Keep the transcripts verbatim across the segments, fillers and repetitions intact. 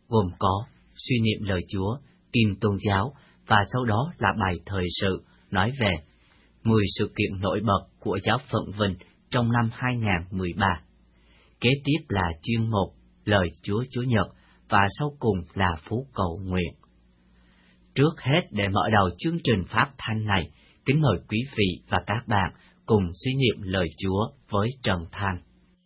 gồm có suy niệm lời Chúa, Kim tôn giáo, và sau đó là bài thời sự nói về mười sự kiện nổi bật của giáo phận Vinh trong năm hai nghìn không trăm mười ba. Kế tiếp là chuyên mục Lời Chúa Chúa Nhật, và sau cùng là phú cầu nguyện. Trước hết, để mở đầu chương trình phát thanh này, kính mời quý vị và các bạn cùng suy niệm lời Chúa với Trần Thanh.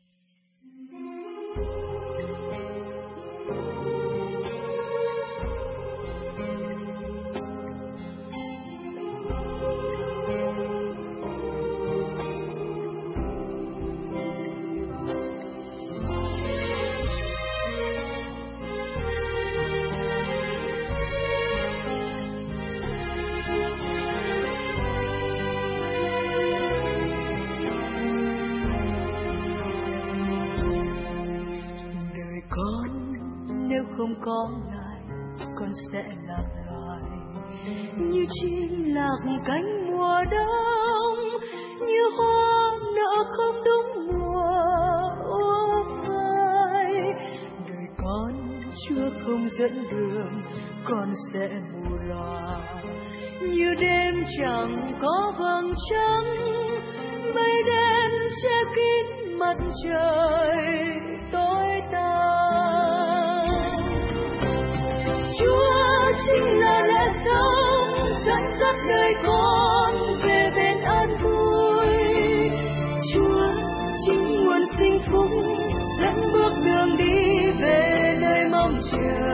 Không có Ngài, con sẽ lạc loài như chim lạc cánh mùa đông, như hoa nở không đúng mùa úa phai. Đời con Chúa không dẫn đường, con sẽ mù lòa như đêm chẳng có vầng trăng, mây đen che kín mặt trời tối tăm. Chúa chính là lẽ sống dẫn dắt đời con về bên an vui. Chúa chính nguồn sinh phúc dẫn bước đường đi về nơi mong chờ.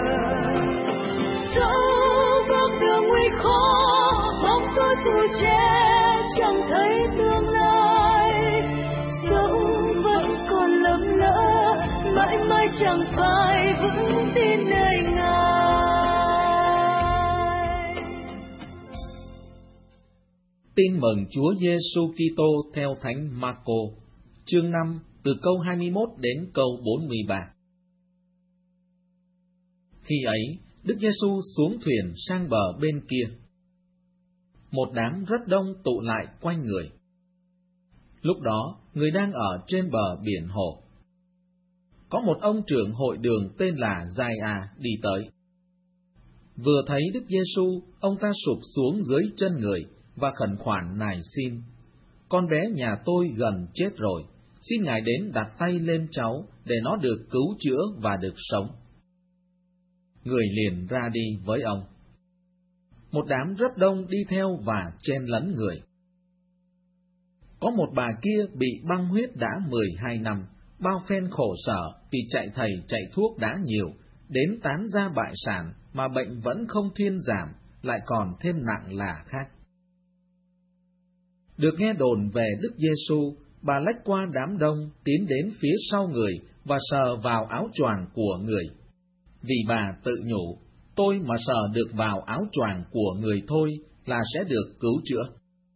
Dẫu bước đường nguy khó, bóng tối tù che chẳng thấy tương lai. Dẫu vẫn còn lầm lỡ, mãi mãi chẳng phải vững tin nơi Ngài. Tin mừng Chúa Giêsu Kitô theo Thánh Marco, chương năm, từ câu hai mươi mốt đến câu bốn mươi ba. Khi ấy, Đức Giêsu xuống thuyền sang bờ bên kia. Một đám rất đông tụ lại quanh người. Lúc đó, người đang ở trên bờ biển hồ. Có một ông trưởng hội đường tên là Giai-a đi tới. Vừa thấy Đức Giêsu, ông ta sụp xuống dưới chân người và khẩn khoản nài xin: con bé nhà tôi gần chết rồi, xin Ngài đến đặt tay lên cháu để nó được cứu chữa và được sống. Người liền ra đi với ông. Một đám rất đông đi theo và chen lấn người. Có một bà kia bị băng huyết đã mười hai năm, bao phen khổ sở vì chạy thầy chạy thuốc đã nhiều, đến tán ra bại sản mà bệnh vẫn không thuyên giảm, lại còn thêm nặng là khác. Được nghe đồn về Đức Giêsu, bà lách qua đám đông tiến đến phía sau người và sờ vào áo choàng của người. Vì bà tự nhủ: tôi mà sờ được vào áo choàng của người thôi là sẽ được cứu chữa.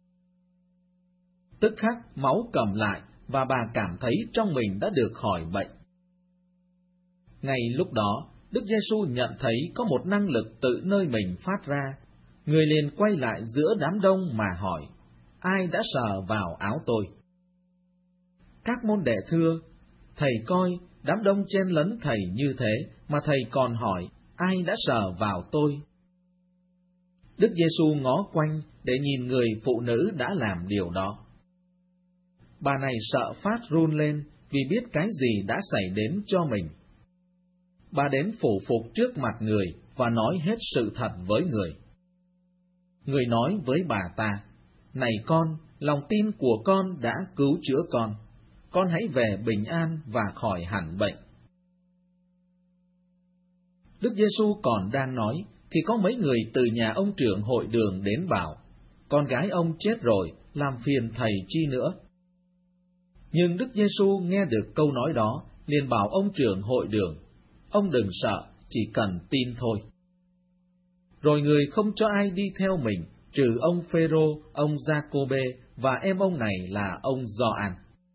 Tức khắc máu cầm lại và bà cảm thấy trong mình đã được khỏi bệnh. Ngay lúc đó, Đức Giêsu nhận thấy có một năng lực tự nơi mình phát ra. Người liền quay lại giữa đám đông mà hỏi: ai đã sờ vào áo tôi? Các môn đệ thưa: thầy coi, đám đông chen lấn thầy như thế, mà thầy còn hỏi: ai đã sờ vào tôi? Đức Giêsu ngó quanh để nhìn người phụ nữ đã làm điều đó. Bà này sợ phát run lên vì biết cái gì đã xảy đến cho mình. Bà đến phủ phục trước mặt người và nói hết sự thật với người. Người nói với bà ta: này con, lòng tin của con đã cứu chữa con. Con hãy về bình an và khỏi hẳn bệnh. Đức Giêsu còn đang nói, thì có mấy người từ nhà ông trưởng hội đường đến bảo: con gái ông chết rồi, làm phiền thầy chi nữa. Nhưng Đức Giêsu nghe được câu nói đó, liền bảo ông trưởng hội đường: ông đừng sợ, chỉ cần tin thôi. Rồi người không cho ai đi theo mình, trừ ông Phêrô, ông Giacôbê và em ông này là ông Gioan.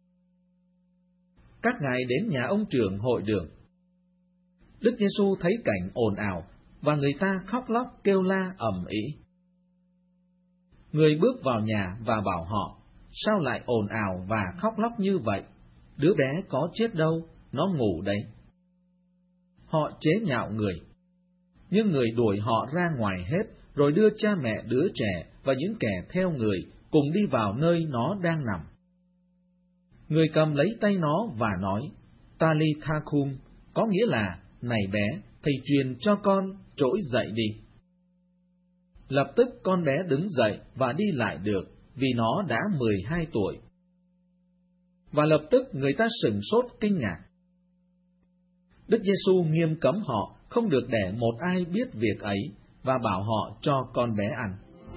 Các ngài đến nhà ông trưởng hội đường. Đức Giêsu thấy cảnh ồn ào và người ta khóc lóc kêu la ầm ĩ. Người bước vào nhà và bảo họ: sao lại ồn ào và khóc lóc như vậy? Đứa bé có chết đâu, nó ngủ đấy. họ chế nhạo người. Nhưng người đuổi họ ra ngoài hết, rồi đưa cha mẹ đứa trẻ và những kẻ theo người cùng đi vào nơi nó đang nằm. Người cầm lấy tay nó và nói, Talitha Kum, có nghĩa là, này bé, thầy truyền cho con, trỗi dậy đi. Lập tức con bé đứng dậy và đi lại được, vì nó đã mười hai tuổi. Và lập tức người ta sửng sốt kinh ngạc. Đức Giêsu nghiêm cấm họ không được để một ai biết việc ấy, và bảo họ cho con bé ăn.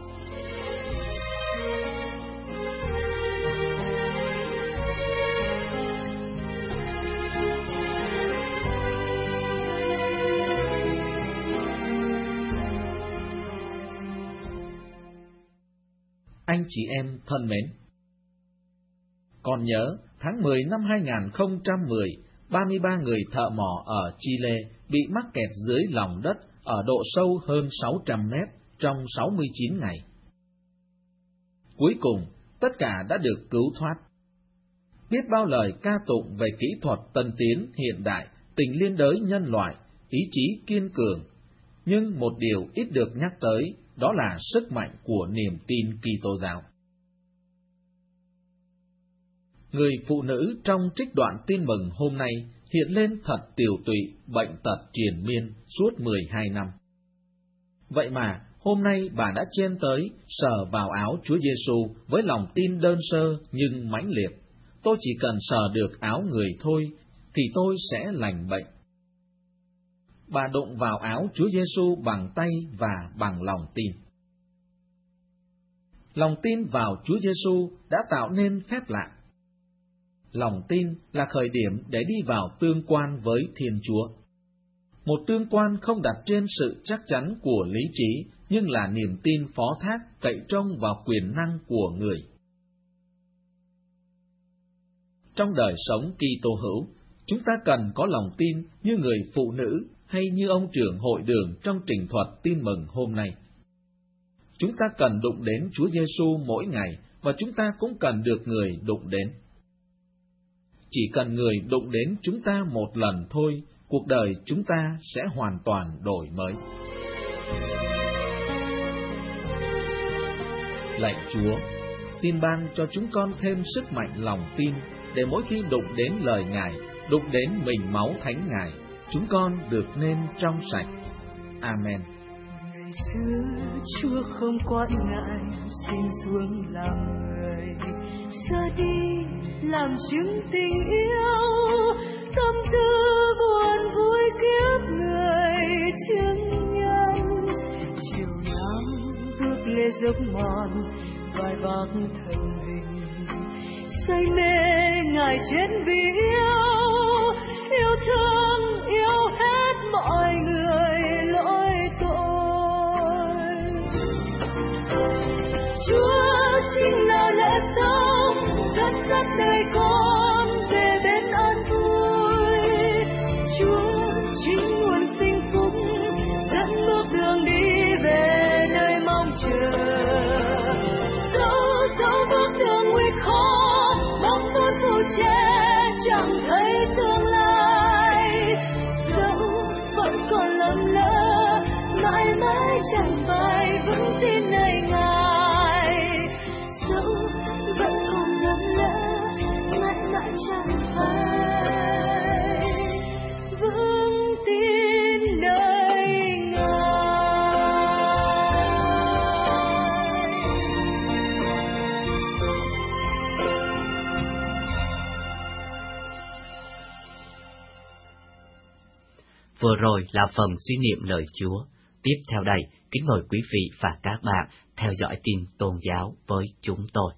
Anh chị em thân mến, còn nhớ tháng mười năm hai nghìn không trăm mười, ba mươi ba người thợ mỏ ở Chile bị mắc kẹt dưới lòng đất ở độ sâu hơn sáu trăm mét trong sáu mươi chín ngày. Cuối cùng, tất cả đã được cứu thoát. Biết bao lời ca tụng về kỹ thuật tân tiến hiện đại, tình liên đới nhân loại, ý chí kiên cường, nhưng một điều ít được nhắc tới, đó là sức mạnh của niềm tin Kitô giáo. Người phụ nữ trong trích đoạn tin mừng hôm nay hiện lên thật tiều tụy, bệnh tật triền miên suốt mười hai năm. Vậy mà, hôm nay bà đã chen tới, sờ vào áo Chúa Giêsu với lòng tin đơn sơ nhưng mãnh liệt. Tôi chỉ cần sờ được áo người thôi, thì tôi sẽ lành bệnh. Bà đụng vào áo Chúa Giêsu bằng tay và bằng lòng tin. Lòng tin vào Chúa Giêsu đã tạo nên phép lạ. Lòng tin là khởi điểm để đi vào tương quan với Thiên Chúa. Một tương quan không đặt trên sự chắc chắn của lý trí, nhưng là niềm tin phó thác cậy trông vào quyền năng của người. Trong đời sống Kitô hữu, chúng ta cần có lòng tin như người phụ nữ hay như ông trưởng hội đường trong trình thuật tin mừng hôm nay. Chúng ta cần đụng đến Chúa Giêsu mỗi ngày, và chúng ta cũng cần được người đụng đến. Chỉ cần người đụng đến chúng ta một lần thôi, cuộc đời chúng ta sẽ hoàn toàn đổi mới. Lạy Chúa, xin ban cho chúng con thêm sức mạnh lòng tin, để mỗi khi đụng đến lời Ngài, đụng đến mình máu thánh Ngài, chúng con được nên trong sạch. Amen. Ngày xưa Chúa không quản ngại, xin xuống làm người, ra đi làm chứng tình yêu, tâm tư buồn vui kiếp người chứng nhân. Chiều nắng bước lê dốc mòn, vai vác thần hình, say mê Ngài chết vì yêu, yêu thương yêu hết mọi người lỗi tội. Chúa chính là lẽ sống dẫn dắt đời con về bên an vui. Chúa chính nguồn sinh phúc dẫn bước đường đi về nơi mong chờ. Dẫu dẫu bước đường nguy khó, bóng tối phủ che chẳng thấy tương lai. Dẫu vẫn còn lầm lỡ, mãi mãi chẳng phải vững tin nơi Ngài. Dẫu vẫn còn lầm lỡ, mãi mãi chẳng phải vững tin nơi Ngài. Vừa rồi là phần suy niệm lời Chúa. Tiếp theo đây, kính mời quý vị và các bạn theo dõi tin tôn giáo với chúng tôi.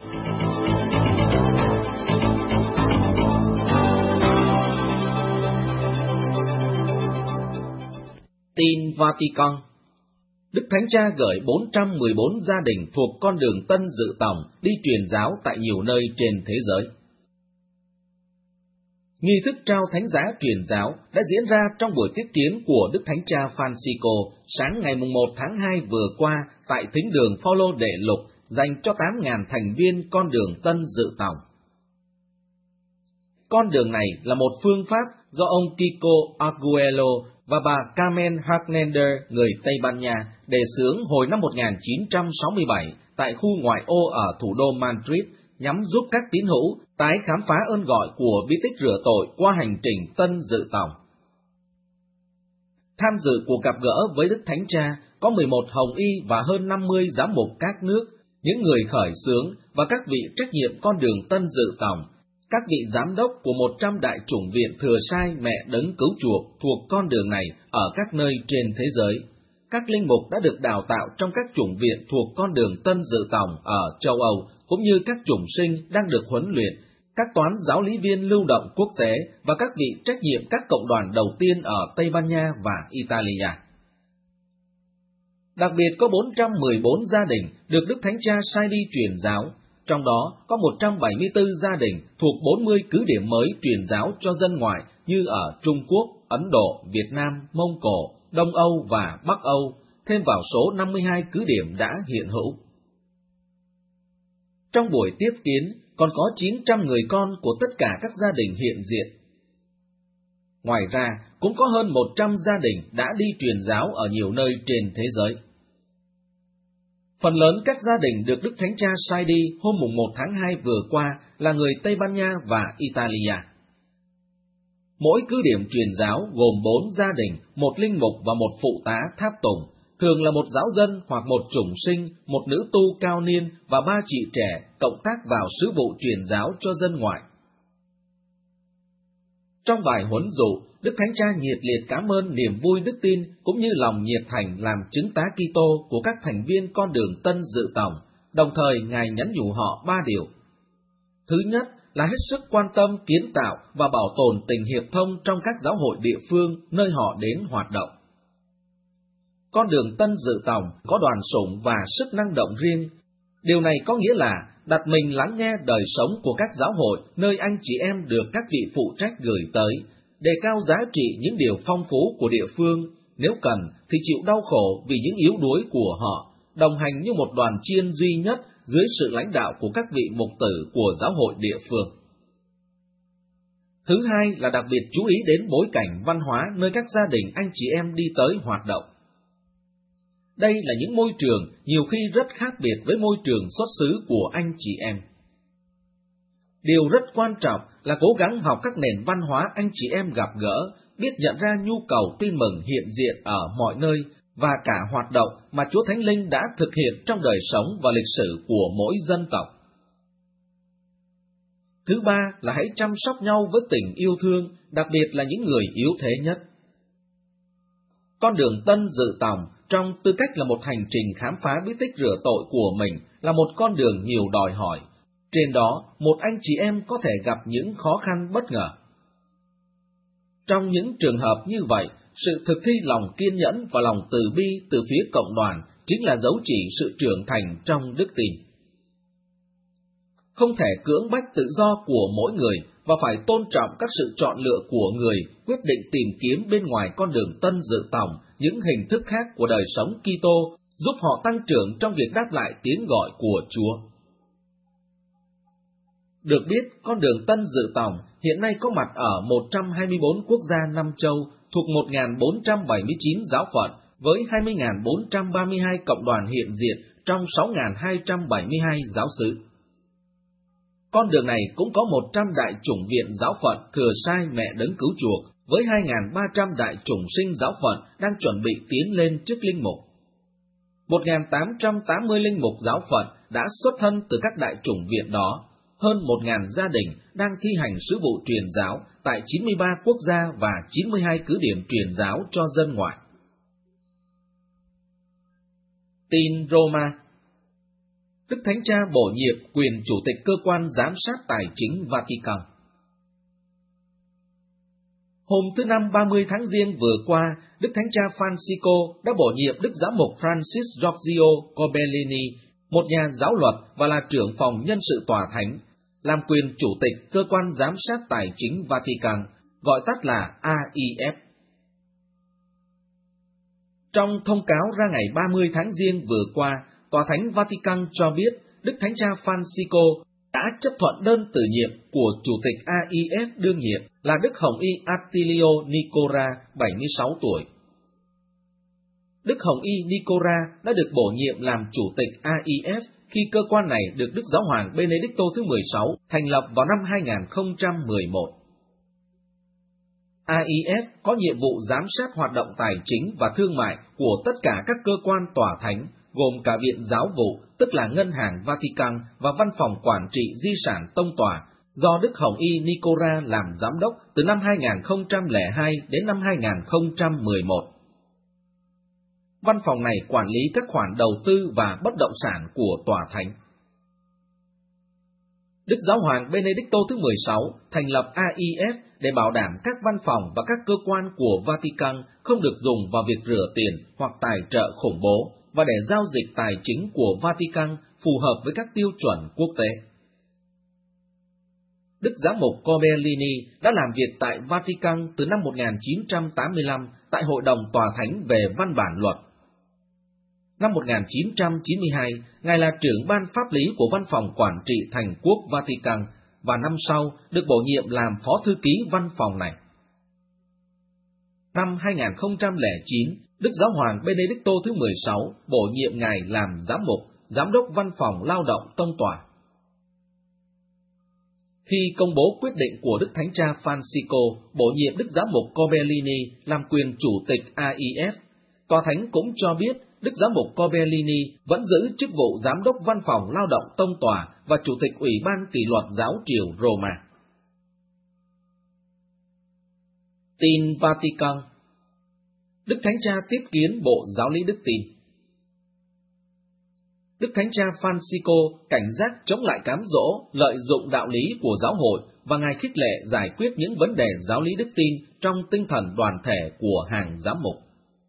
Tin Vatican. Đức Thánh Cha gửi bốn trăm mười bốn gia đình thuộc con đường Tân Dự Tòng đi truyền giáo tại nhiều nơi trên thế giới. Nghi thức trao thánh giá truyền giáo đã diễn ra trong buổi tiếp kiến của Đức Thánh Cha Francisco sáng ngày mùng một tháng hai vừa qua tại thính đường Phaolô Đệ Lục dành cho tám nghìn thành viên con đường Tân Dự Tòng. Con đường này là một phương pháp do ông Kiko Arguello và bà Carmen Hernandez, người Tây Ban Nha, đề xướng hồi năm một nghìn chín trăm sáu mươi bảy tại khu ngoại ô ở thủ đô Madrid, nhằm giúp các tín hữu tái khám phá ơn gọi của bí tích rửa tội qua hành trình Tân Dự Tòng. Tham dự cuộc gặp gỡ với Đức Thánh Cha có mười một hồng y và hơn năm mươi giám mục các nước, những người khởi xướng và các vị trách nhiệm con đường Tân Dự Tòng, các vị giám đốc của một trăm đại chủng viện thừa sai mẹ đấng cứu chuộc thuộc con đường này ở các nơi trên thế giới. Các linh mục đã được đào tạo trong các chủng viện thuộc con đường Tân Dự Tòng ở châu Âu, cũng như các chủng sinh đang được huấn luyện, các toán giáo lý viên lưu động quốc tế và các vị trách nhiệm các cộng đoàn đầu tiên ở Tây Ban Nha và Italia. Đặc biệt có bốn trăm mười bốn gia đình được Đức Thánh Cha sai đi truyền giáo, trong đó có một trăm bảy mươi tư gia đình thuộc bốn mươi cứ điểm mới truyền giáo cho dân ngoại như ở Trung Quốc, Ấn Độ, Việt Nam, Mông Cổ, Đông Âu và Bắc Âu, thêm vào số năm mươi hai cứ điểm đã hiện hữu. Trong buổi tiếp kiến, còn có chín trăm người con của tất cả các gia đình hiện diện. Ngoài ra, cũng có hơn một trăm gia đình đã đi truyền giáo ở nhiều nơi trên thế giới. Phần lớn các gia đình được Đức Thánh Cha sai đi hôm mùng một tháng hai vừa qua là người Tây Ban Nha và Italia. Mỗi cứ điểm truyền giáo gồm bốn gia đình, một linh mục và một phụ tá tháp tùng, thường là một giáo dân hoặc một chủng sinh, một nữ tu cao niên và ba chị trẻ cộng tác vào sứ vụ truyền giáo cho dân ngoại. Trong bài huấn dụ, Đức Thánh Cha nhiệt liệt cảm ơn niềm vui đức tin cũng như lòng nhiệt thành làm chứng tá Kitô của các thành viên con đường Tân Dự Tòng, đồng thời Ngài nhắn nhủ họ ba điều. Thứ nhất là hết sức quan tâm kiến tạo và bảo tồn tình hiệp thông trong các giáo hội địa phương nơi họ đến hoạt động. Con đường Tân Dự Tòng có đoàn sủng và sức năng động riêng. Điều này có nghĩa là đặt mình lắng nghe đời sống của các giáo hội nơi anh chị em được các vị phụ trách gửi tới, đề cao giá trị những điều phong phú của địa phương, nếu cần thì chịu đau khổ vì những yếu đuối của họ, đồng hành như một đoàn chiên duy nhất dưới sự lãnh đạo của các vị mục tử của giáo hội địa phương. Thứ hai là đặc biệt chú ý đến bối cảnh văn hóa nơi các gia đình anh chị em đi tới hoạt động. Đây là những môi trường nhiều khi rất khác biệt với môi trường xuất xứ của anh chị em. Điều rất quan trọng là cố gắng học các nền văn hóa anh chị em gặp gỡ, biết nhận ra nhu cầu tin mừng hiện diện ở mọi nơi và cả hoạt động mà Chúa Thánh Linh đã thực hiện trong đời sống và lịch sử của mỗi dân tộc. Thứ ba là hãy chăm sóc nhau với tình yêu thương, đặc biệt là những người yếu thế nhất. Con đường Tân Dự Tòng trong tư cách là một hành trình khám phá bí tích rửa tội của mình là một con đường nhiều đòi hỏi. Trên đó, một anh chị em có thể gặp những khó khăn bất ngờ. Trong những trường hợp như vậy, sự thực thi lòng kiên nhẫn và lòng từ bi từ phía cộng đoàn chính là dấu chỉ sự trưởng thành trong đức tin. Không thể cưỡng bách tự do của mỗi người và phải tôn trọng các sự chọn lựa của người quyết định tìm kiếm bên ngoài con đường Tân Dự Tòng những hình thức khác của đời sống Kitô, giúp họ tăng trưởng trong việc đáp lại tiếng gọi của Chúa. Được biết, con đường Tân Dự Tòng hiện nay có mặt ở một trăm hai mươi bốn quốc gia năm châu thuộc một nghìn bốn trăm bảy mươi chín giáo phận với hai mươi nghìn bốn trăm ba mươi hai cộng đoàn hiện diện trong sáu nghìn hai trăm bảy mươi hai giáo xứ. Con đường này cũng có một trăm đại chủng viện giáo phận thừa sai mẹ đấng cứu chuộc với hai nghìn ba trăm đại chủng sinh giáo phận đang chuẩn bị tiến lên chức linh mục. một nghìn tám trăm tám mươi linh mục giáo phận đã xuất thân từ các đại chủng viện đó, hơn một nghìn gia đình đang thi hành sứ vụ truyền giáo tại chín mươi ba quốc gia và chín mươi hai cứ điểm truyền giáo cho dân ngoại. Tin Roma. Đức Thánh Cha bổ nhiệm quyền chủ tịch cơ quan giám sát tài chính Vatican. Hôm thứ Năm ba mươi tháng Giêng vừa qua, Đức Thánh Cha Francisco đã bổ nhiệm Đức Giám mục Francis Giorgio Corbellini, một nhà giáo luật và là trưởng phòng nhân sự tòa thánh, làm quyền chủ tịch cơ quan giám sát tài chính Vatican, gọi tắt là A I F. Trong thông cáo ra ngày ba mươi tháng Giêng vừa qua, Tòa Thánh Vatican cho biết Đức Thánh Cha Francisco đã chấp thuận đơn từ nhiệm của Chủ tịch A I F đương nhiệm là là Đức Hồng Y Attilio Nicora, bảy mươi sáu tuổi. Đức Hồng Y Nicora đã được bổ nhiệm làm chủ tịch a i ép khi cơ quan này được Đức Giáo hoàng Benedicto thứ mười sáu thành lập vào năm hai nghìn không trăm mười một. a i ép có nhiệm vụ giám sát hoạt động tài chính và thương mại của tất cả các cơ quan tòa thánh, gồm cả Viện Giáo vụ, tức là Ngân hàng Vatican và Văn phòng Quản trị Di sản Tông tòa, do Đức Hồng Y Nicora làm giám đốc từ năm hai nghìn không trăm lẻ hai đến năm hai nghìn không trăm mười một. Văn phòng này quản lý các khoản đầu tư và bất động sản của tòa thánh. Đức Giáo hoàng Benedicto thứ mười sáu thành lập a i ép để bảo đảm các văn phòng và các cơ quan của Vatican không được dùng vào việc rửa tiền hoặc tài trợ khủng bố, và để giao dịch tài chính của Vatican phù hợp với các tiêu chuẩn quốc tế. Đức Giám mục Corbellini đã làm việc tại Vatican từ năm một nghìn chín trăm tám mươi lăm tại Hội đồng Tòa Thánh về Văn bản luật. Năm một nghìn chín trăm chín mươi hai, Ngài là trưởng ban pháp lý của Văn phòng Quản trị Thành quốc Vatican, và năm sau được bổ nhiệm làm phó thư ký văn phòng này. Năm hai nghìn không trăm lẻ chín, Đức Giáo hoàng Benedicto thứ mười sáu bổ nhiệm Ngài làm giám mục, giám đốc Văn phòng Lao động Tông tòa. Khi công bố quyết định của Đức Thánh cha Francisco bổ nhiệm Đức Giám mục Corbellini làm quyền chủ tịch a i ép, Tòa Thánh cũng cho biết Đức Giám mục Corbellini vẫn giữ chức vụ Giám đốc Văn phòng Lao động Tông tòa và Chủ tịch Ủy ban Kỷ luật Giáo triều Roma. Tin Vatican. Đức Thánh cha tiếp kiến Bộ Giáo lý Đức tin. Đức Thánh cha Francisco cảnh giác chống lại cám dỗ, lợi dụng đạo lý của giáo hội, và Ngài khích lệ giải quyết những vấn đề giáo lý đức tin trong tinh thần đoàn thể của hàng giám mục.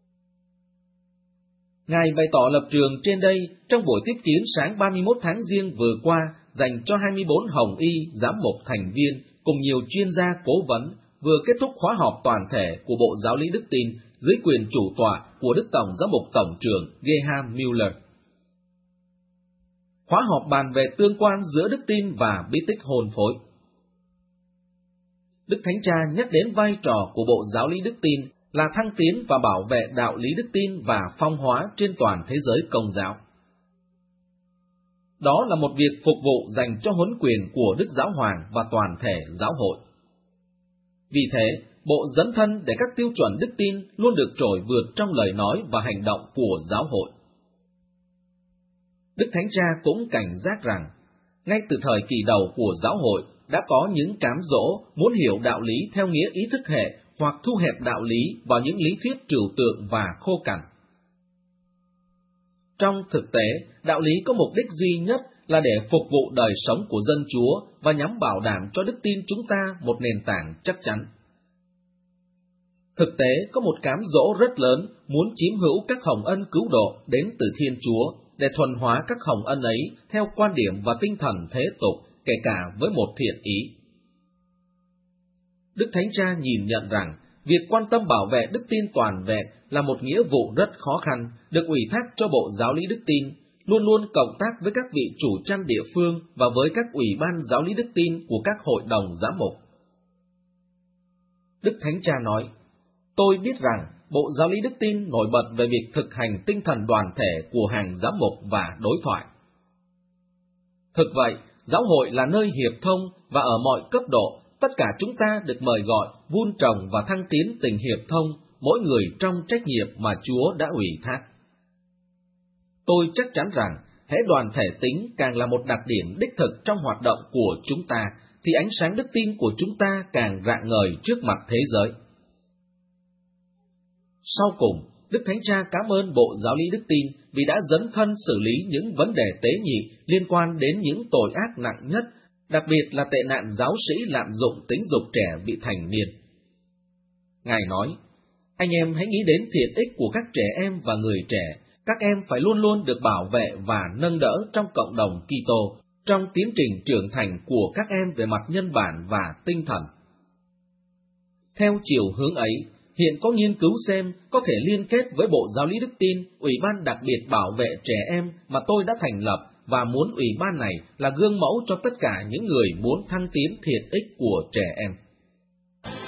Ngài bày tỏ lập trường trên đây trong buổi tiếp kiến sáng ba mươi mốt tháng Giêng vừa qua dành cho hai mươi bốn hồng y giám mục thành viên cùng nhiều chuyên gia cố vấn, vừa kết thúc khóa họp toàn thể của Bộ Giáo lý Đức tin dưới quyền chủ tọa của Đức Tổng Giám mục Tổng trưởng Gerhard Müller. Khóa họp bàn về tương quan giữa đức tin và bí tích hôn phối. Đức Thánh cha nhắc đến vai trò của Bộ Giáo lý Đức tin là thăng tiến và bảo vệ đạo lý đức tin và phong hóa trên toàn thế giới Công giáo. Đó là một việc phục vụ dành cho huấn quyền của Đức Giáo Hoàng và toàn thể giáo hội. Vì thế, Bộ dấn thân để các tiêu chuẩn đức tin luôn được trỗi vượt trong lời nói và hành động của giáo hội. Đức Thánh cha cũng cảnh giác rằng, ngay từ thời kỳ đầu của giáo hội đã có những cám dỗ muốn hiểu đạo lý theo nghĩa ý thức hệ hoặc thu hẹp đạo lý vào những lý thuyết trừu tượng và khô cằn. Trong thực tế, đạo lý có mục đích duy nhất là để phục vụ đời sống của dân Chúa và nhằm bảo đảm cho đức tin chúng ta một nền tảng chắc chắn. Thực tế có một cám dỗ rất lớn muốn chiếm hữu các hồng ân cứu độ đến từ Thiên Chúa để thuần hóa các hồng ân ấy theo quan điểm và tinh thần thế tục, kể cả với một thiện ý. Đức Thánh cha nhìn nhận rằng, việc quan tâm bảo vệ đức tin toàn vẹn là một nghĩa vụ rất khó khăn, được ủy thác cho Bộ Giáo lý Đức tin, luôn luôn cộng tác với các vị chủ chăn địa phương và với các ủy ban giáo lý đức tin của các hội đồng giám mục. Đức Thánh cha nói, tôi biết rằng Bộ Giáo lý Đức tin nổi bật về việc thực hành tinh thần đoàn thể của hàng giám mục và đối thoại. Thực vậy, giáo hội là nơi hiệp thông và ở mọi cấp độ, tất cả chúng ta được mời gọi, vun trồng và thăng tiến tình hiệp thông, mỗi người trong trách nhiệm mà Chúa đã ủy thác. Tôi chắc chắn rằng, hễ đoàn thể tính càng là một đặc điểm đích thực trong hoạt động của chúng ta, thì ánh sáng đức tin của chúng ta càng rạng ngời trước mặt thế giới. Sau cùng, Đức Thánh cha cảm ơn Bộ Giáo lý Đức tin vì đã dấn thân xử lý những vấn đề tế nhị liên quan đến những tội ác nặng nhất, đặc biệt là tệ nạn giáo sĩ lạm dụng tính dục trẻ vị thành niên. Ngài nói, anh em hãy nghĩ đến thiện ích của các trẻ em và người trẻ, các em phải luôn luôn được bảo vệ và nâng đỡ trong cộng đồng Kitô, trong tiến trình trưởng thành của các em về mặt nhân bản và tinh thần. Theo chiều hướng ấy, hiện có nghiên cứu xem có thể liên kết với Bộ Giáo lý Đức tin, Ủy ban đặc biệt bảo vệ trẻ em mà tôi đã thành lập, và muốn ủy ban này là gương mẫu cho tất cả những người muốn thăng tiến thiện ích của trẻ em.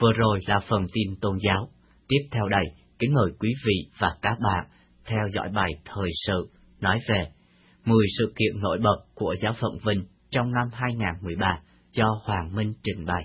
Vừa rồi là phần tin tôn giáo. Tiếp theo đây, kính mời quý vị và các bạn theo dõi bài thời sự nói về mười sự kiện nổi bật của Giáo phận Vinh trong năm hai không một ba do Hoàng Minh trình bày.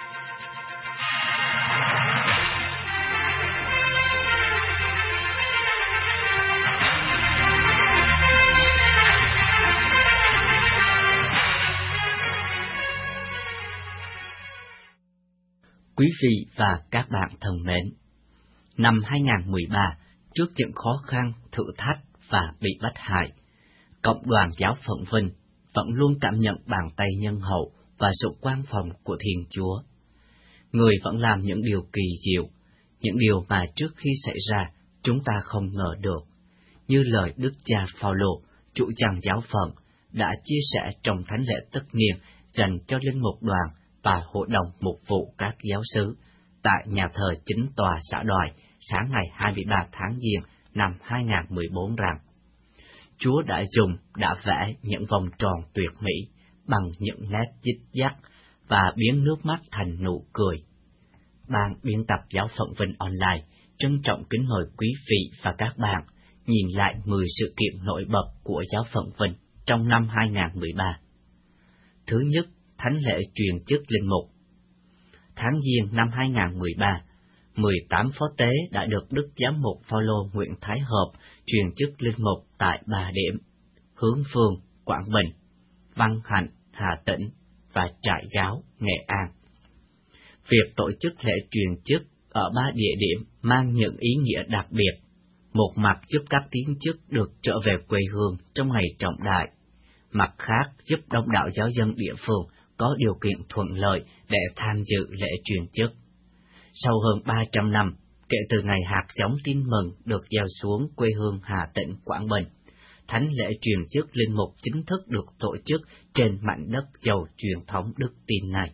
Quý vị và các bạn thân mến, năm hai không một ba, trước những khó khăn, thử thách và bị bắt hại, Cộng đoàn Giáo phận Vinh vẫn luôn cảm nhận bàn tay nhân hậu và sự quan phòng của Thiên Chúa. Người vẫn làm những điều kỳ diệu, những điều mà trước khi xảy ra chúng ta không ngờ được, như lời Đức cha Phaolô, chủ chăn giáo phận, đã chia sẻ trong thánh lễ tất niên dành cho linh mục đoàn và hội đồng mục vụ các giáo xứ tại nhà thờ chính tòa xã Đoài sáng ngày hai mươi ba tháng Giêng năm hai không một bốn rằng Chúa đã dùng, đã vẽ những vòng tròn tuyệt mỹ bằng những nét dích dắc và biến nước mắt thành nụ cười. Ban biên tập Giáo phận Vinh Online trân trọng kính mời quý vị và các bạn nhìn lại mười sự kiện nổi bật của Giáo phận Vinh trong năm hai không một ba. Thứ nhất, thánh lễ truyền chức linh mục. Tháng Giêng năm hai không một ba, mười tám phó tế đã được Đức Giám mục Phaolô Nguyễn Thái Hợp truyền chức linh mục tại ba điểm: Hướng Phương, Quảng Bình, Văn Hạnh, Hà Tĩnh và Trại Gáo, Nghệ An. Việc tổ chức lễ truyền chức ở ba địa điểm mang những ý nghĩa đặc biệt, một mặt giúp các tín chức được trở về quê hương trong ngày trọng đại, mặt khác giúp đông đảo giáo dân địa phương có điều kiện thuận lợi để tham dự lễ truyền chức. Sau hơn ba trăm năm, kể từ ngày hạt giống tin mừng được gieo xuống quê hương Hà Tĩnh, Quảng Bình, thánh lễ truyền chức linh mục chính thức được tổ chức trên mảnh đất giàu truyền thống đức tin này.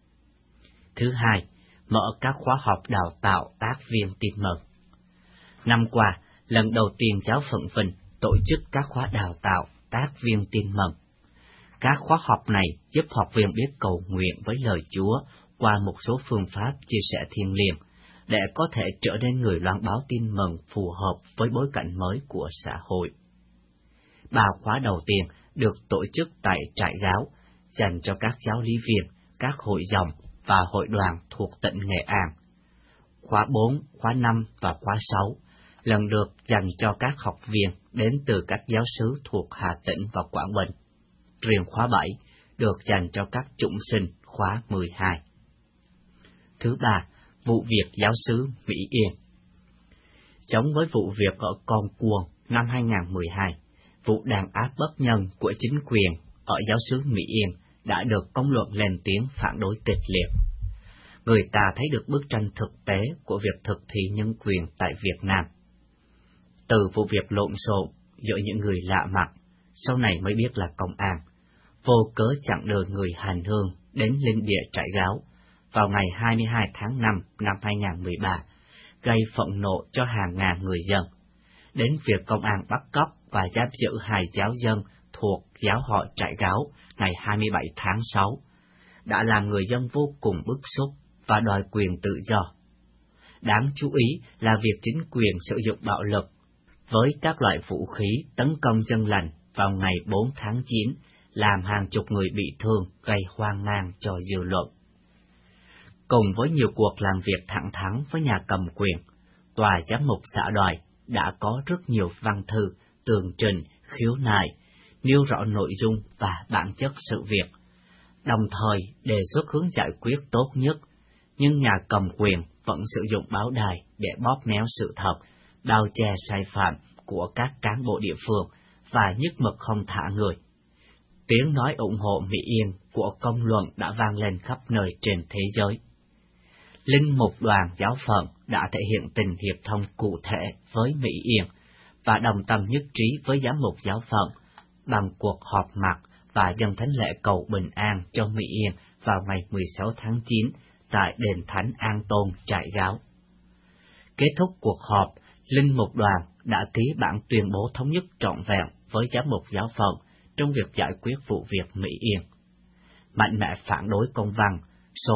Thứ hai, mở các khóa học đào tạo tác viên tin mừng. Năm qua, lần đầu tiên Giáo phận Vinh tổ chức các khóa đào tạo tác viên tin mừng. Các khóa học này giúp học viên biết cầu nguyện với lời Chúa qua một số phương pháp chia sẻ thiêng liêng, để có thể trở nên người loan báo tin mừng phù hợp với bối cảnh mới của xã hội. Ba khóa đầu tiên được tổ chức tại Trại Gáo, dành cho các giáo lý viên, các hội dòng và hội đoàn thuộc tỉnh Nghệ An. Khóa bốn, khóa năm và khóa sáu lần lượt dành cho các học viên đến từ các giáo xứ thuộc Hà Tĩnh và Quảng Bình. Riêng khóa bảy được dành cho các chủng sinh khóa mười hai. Thứ ba, vụ việc giáo xứ Mỹ Yên. Giống với vụ việc ở Con Cuông năm hai không một hai, vụ đàn áp bất nhân của chính quyền ở giáo xứ Mỹ Yên đã được công luận lên tiếng phản đối kịch liệt. Người ta thấy được bức tranh thực tế của việc thực thi nhân quyền tại Việt Nam. Từ vụ việc lộn xộn giữa những người lạ mặt, sau này mới biết là công an, vô cớ chặn đường người hành hương đến linh địa Trại Gáo vào ngày hai mươi hai tháng năm năm hai không một ba, gây phẫn nộ cho hàng ngàn người dân, đến việc công an bắt cóc và giam giữ hai giáo dân thuộc giáo hội Trại Gáo ngày hai mươi bảy tháng sáu, đã làm người dân vô cùng bức xúc và đòi quyền tự do. Đáng chú ý là việc chính quyền sử dụng bạo lực với các loại vũ khí tấn công dân lành vào ngày bốn tháng chín, làm hàng chục người bị thương, gây hoang mang cho dư luận. Cùng với nhiều cuộc làm việc thẳng thắn với nhà cầm quyền, Tòa Giám mục xã Đoài đã có rất nhiều văn thư, tường trình, khiếu nại, nêu rõ nội dung và bản chất sự việc, đồng thời đề xuất hướng giải quyết tốt nhất, nhưng nhà cầm quyền vẫn sử dụng báo đài để bóp méo sự thật, bao che sai phạm của các cán bộ địa phương và nhất mực không thả người. Tiếng nói ủng hộ Mỹ Yên của công luận đã vang lên khắp nơi trên thế giới. Linh mục đoàn giáo phận đã thể hiện tình hiệp thông cụ thể với Mỹ Yên và đồng tâm nhất trí với giám mục giáo phận bằng cuộc họp mặt và dâng thánh lễ cầu bình an cho Mỹ Yên vào ngày mười sáu tháng chín tại đền thánh An Tôn, Trại Gáo. Kết thúc cuộc họp, Linh mục đoàn đã ký bản tuyên bố thống nhất trọn vẹn với giám mục giáo phận trong việc giải quyết vụ việc Mỹ Yên. Mạnh mẽ phản đối công văn số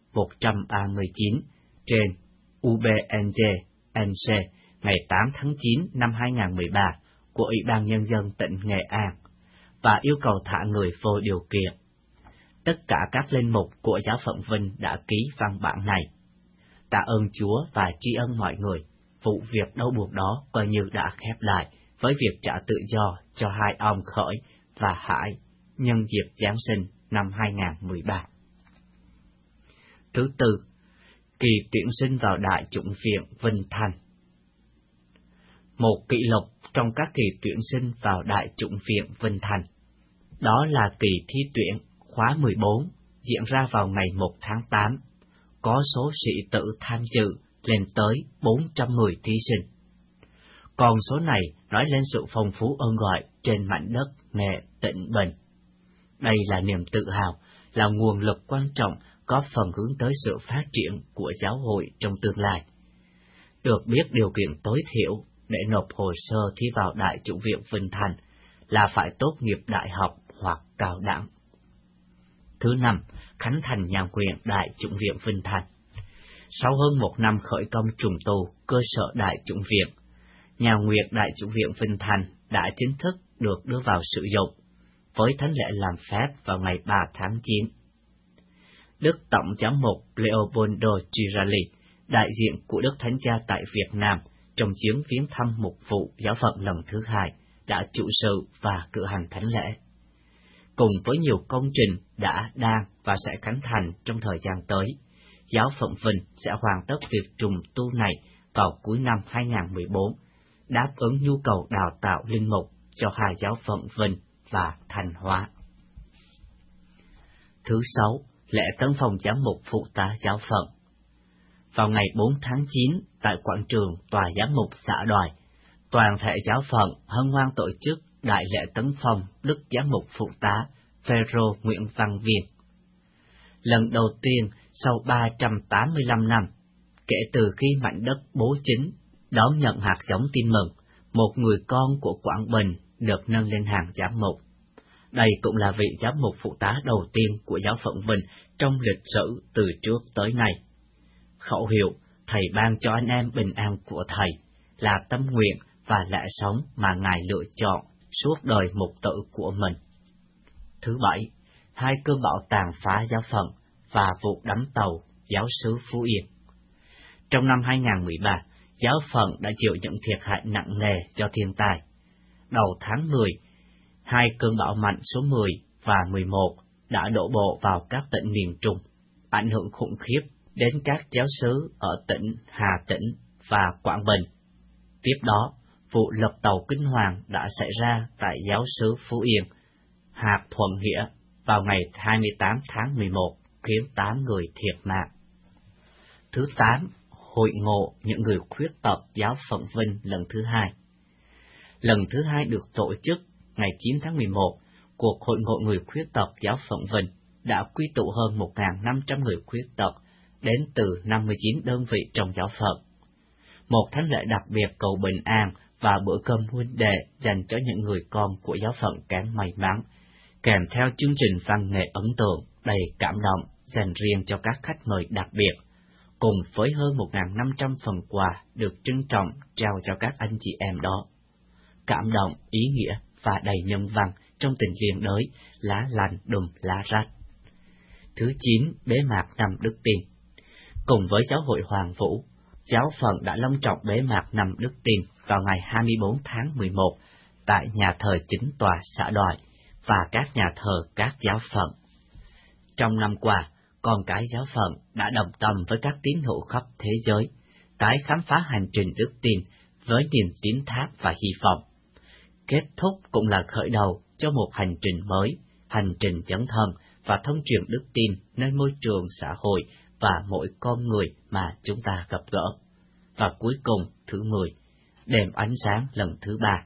một trăm ba mươi chín trên u bê en giê en xê ngày tám tháng chín năm hai nghìn không trăm mười ba của Ủy ban Nhân dân tỉnh Nghệ An và yêu cầu thả người vô điều kiện. Tất cả các linh mục của giáo phận Vinh đã ký văn bản này. Tạ ơn Chúa và tri ân mọi người, vụ việc đau buồn đó coi như đã khép lại với việc trả tự do cho hai ông Khởi và Hải nhân dịp Giáng sinh năm hai nghìn không trăm mười ba. Thứ tư, kỳ tuyển sinh vào Đại chủng viện Vinh Thanh. Một kỷ lục trong các kỳ tuyển sinh vào Đại chủng viện Vinh Thanh. Đó là kỳ thi tuyển khóa mười bốn diễn ra vào ngày một tháng tám, có số sĩ tử tham dự lên tới bốn trăm mười thí sinh. Con số này nói lên sự phong phú ơn gọi trên mảnh đất Nghệ Tĩnh Bình. Đây là niềm tự hào, là nguồn lực quan trọng có phần hướng tới sự phát triển của giáo hội trong tương lai. Được biết điều kiện tối thiểu để nộp hồ sơ thi vào Đại chủng viện Vinh Thanh là phải tốt nghiệp đại học hoặc cao đẳng. Thứ năm, khánh thành nhà nguyện Đại chủng viện Vinh Thanh. Sau hơn một năm khởi công trùng tu cơ sở Đại chủng viện, nhà nguyện Đại chủng viện Vinh Thanh đã chính thức được đưa vào sử dụng, với thánh lễ làm phép vào ngày ba tháng chín. Đức Tổng giám mục Leopoldo Giraldi, đại diện của Đức Thánh Cha tại Việt Nam trong chuyến viếng thăm mục vụ giáo phận lần thứ hai, đã chủ sự và cử hành thánh lễ. Cùng với nhiều công trình đã, đang và sẽ khánh thành trong thời gian tới, giáo phận Vinh sẽ hoàn tất việc trùng tu này vào cuối năm hai nghìn không trăm mười bốn, đáp ứng nhu cầu đào tạo linh mục cho hai giáo phận Vinh và Thanh Hóa. Thứ sáu, lễ tấn phong giám mục phụ tá giáo phận. Vào ngày bốn tháng chín, tại quảng trường Tòa Giám mục xã Đoài, toàn thể giáo phận hân hoan tổ chức đại lễ tấn phong Đức Giám mục phụ tá Phêrô Nguyễn Văn Viên. Lần đầu tiên sau ba trăm tám mươi lăm năm, kể từ khi mảnh đất Bố Chính đón nhận hạt giống tin mừng, một người con của Quảng Bình được nâng lên hàng giám mục. Đây cũng là vị giám mục phụ tá đầu tiên của giáo phận Vinh trong lịch sử từ trước tới nay. Khẩu hiệu "Thầy ban cho anh em bình an" của Thầy là tâm nguyện và lẽ sống mà Ngài lựa chọn suốt đời mục tử của mình. Thứ bảy, hai cơn bão tàn phá giáo phận và vụ đắm tàu giáo xứ Phú Yên. Trong năm hai nghìn không trăm mười ba, giáo phận đã chịu những thiệt hại nặng nề do thiên tai. Đầu tháng mười, hai cơn bão mạnh số mười và mười một đã đổ bộ vào các tỉnh miền Trung, ảnh hưởng khủng khiếp đến các giáo xứ ở tỉnh Hà Tĩnh và Quảng Bình. Tiếp đó, vụ lật tàu kinh hoàng đã xảy ra tại giáo xứ Phú Yên, hạt Thuận Nghĩa vào ngày hai mươi tám tháng mười một, khiến tám người thiệt mạng. Thứ tám, hội ngộ những người khuyết tật giáo phận Vinh lần thứ hai. Lần thứ hai được tổ chức ngày chín tháng mười một, cuộc hội ngộ người khuyết tật giáo phận Vinh đã quy tụ hơn một nghìn năm trăm người khuyết tật đến từ năm mươi chín đơn vị trong giáo phận. Một thánh lễ đặc biệt cầu bình an và bữa cơm huynh đệ dành cho những người con của giáo phận kém may mắn, kèm theo chương trình văn nghệ ấn tượng đầy cảm động dành riêng cho các khách mời đặc biệt, cùng với hơn một nghìn năm trăm phần quà được trân trọng trao cho các anh chị em đó. Cảm động, ý nghĩa và đầy nhân văn trong tình liên đới, lá lành đùm lá rách. Thứ chín, bế mạc năm Đức Tin. Cùng với giáo hội Hoàng Vũ, giáo phận đã long trọng bế mạc năm Đức Tin vào ngày hai mươi bốn tháng mười một tại nhà thờ chính tòa xã Đoài và các nhà thờ các giáo phận. Trong năm qua, con cái giáo phận đã đồng tâm với các tín hữu khắp thế giới, tái khám phá hành trình Đức Tin với niềm tín thác và hy vọng. Kết thúc cũng là khởi đầu cho một hành trình mới, hành trình dấn thân và thông truyền Đức Tin nơi môi trường xã hội và mỗi con người mà chúng ta gặp gỡ. Và cuối cùng, thứ mười, đêm ánh sáng lần thứ ba.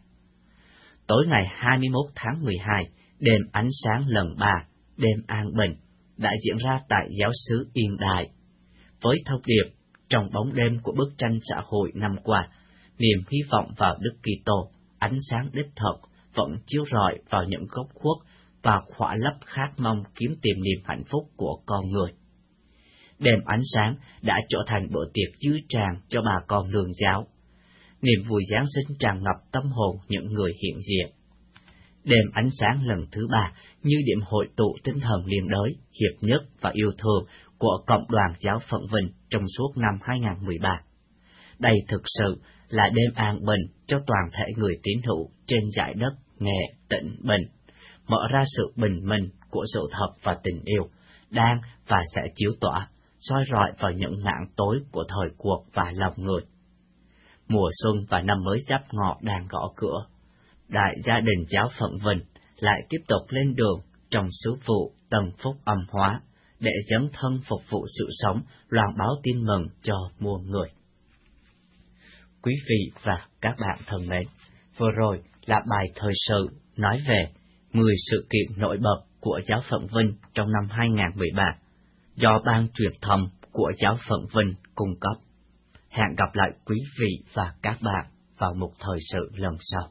Tối ngày hai mươi mốt tháng mười hai, đêm ánh sáng lần ba, đêm an bình, đã diễn ra tại giáo xứ Yên Đại. Với thông điệp, trong bóng đêm của bức tranh xã hội năm qua, niềm hy vọng vào Đức Kitô, ánh sáng đích thực, vẫn chiếu rọi vào những góc khuất và khỏa lấp khát mong kiếm tìm niềm hạnh phúc của con người. đêm ánh sáng đã trở thành bữa tiệc dư tràn cho bà con nương giáo. Niềm vui Giáng sinh tràn ngập tâm hồn những người hiện diện. Đêm ánh sáng lần thứ ba như điểm hội tụ tinh thần liên đới, hiệp nhất và yêu thương của cộng đoàn giáo phận Vinh trong suốt năm hai nghìn không trăm mười ba. Đây thực sự là đêm an bình cho toàn thể người tín hữu trên dải đất Nghệ Tĩnh Bình, mở ra sự bình minh của sự thật và tình yêu, đang và sẽ chiếu tỏa, soi rọi vào những ngạn tối của thời cuộc và lòng người. Mùa xuân và năm mới Giáp Ngọ đang gõ cửa. Đại gia đình giáo phận Vinh lại tiếp tục lên đường trong sứ vụ Tân Phúc Âm Hóa để dấn thân phục vụ sự sống, loan báo tin mừng cho muôn người. Quý vị và các bạn thân mến, vừa rồi là bài thời sự nói về mười sự kiện nổi bật của giáo phận Vinh trong năm hai nghìn không trăm mười ba, do Ban Truyền thông của giáo phận Vinh cung cấp. Hẹn gặp lại quý vị và các bạn vào một thời sự lần sau.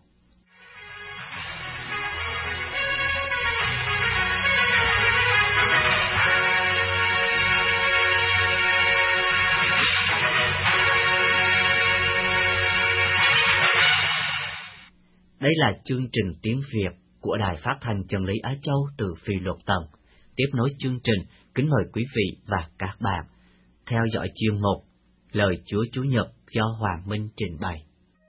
Đây là chương trình tiếng Việt của Đài Phát thanh Chân lý Á Châu từ Phi Luật Tần. Tiếp nối chương trình, kính mời quý vị và các bạn theo dõi chuyên mục Lời Chúa Chủ nhật do Hoàng Minh trình bày.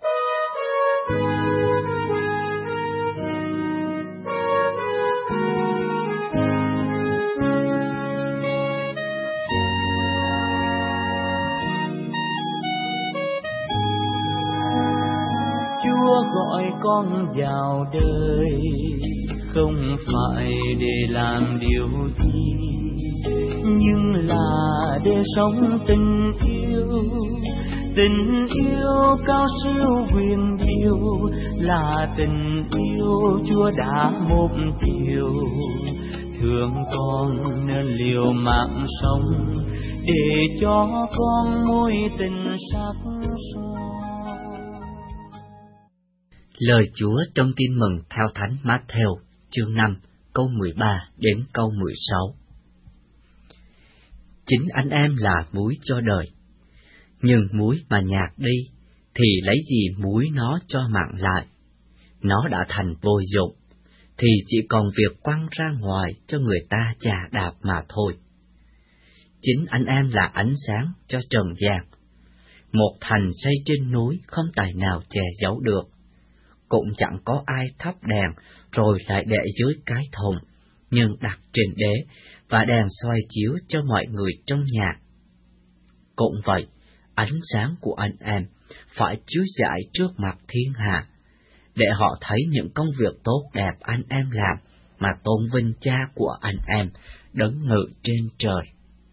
Chúa gọi con vào đời không phải để làm điều gì, nhưng là để sống tình yêu. Tình yêu cao siêu huyền diệu là tình yêu Chúa đã một chiều. Thương con nên liều mạng sống để cho con mối tình sắc son. Lời Chúa trong Tin mừng theo Thánh Mát-thêu, chương năm, câu mười ba đến câu mười sáu. Chính anh em là muối cho đời, nhưng muối mà nhạt đi, thì lấy gì muối nó cho mặn lại? Nó đã thành vô dụng, thì chỉ còn việc quăng ra ngoài cho người ta chà đạp mà thôi. Chính anh em là ánh sáng cho trần gian. Một thành xây trên núi không tài nào che giấu được. Cũng chẳng có ai thắp đèn rồi lại để dưới cái thùng, nhưng đặt trên đế, và đèn soi chiếu cho mọi người trong nhà. Cũng vậy, ánh sáng của anh em phải chiếu rọi trước mặt thiên hạ, để họ thấy những công việc tốt đẹp anh em làm, mà tôn vinh Cha của anh em đấng ngự trên trời.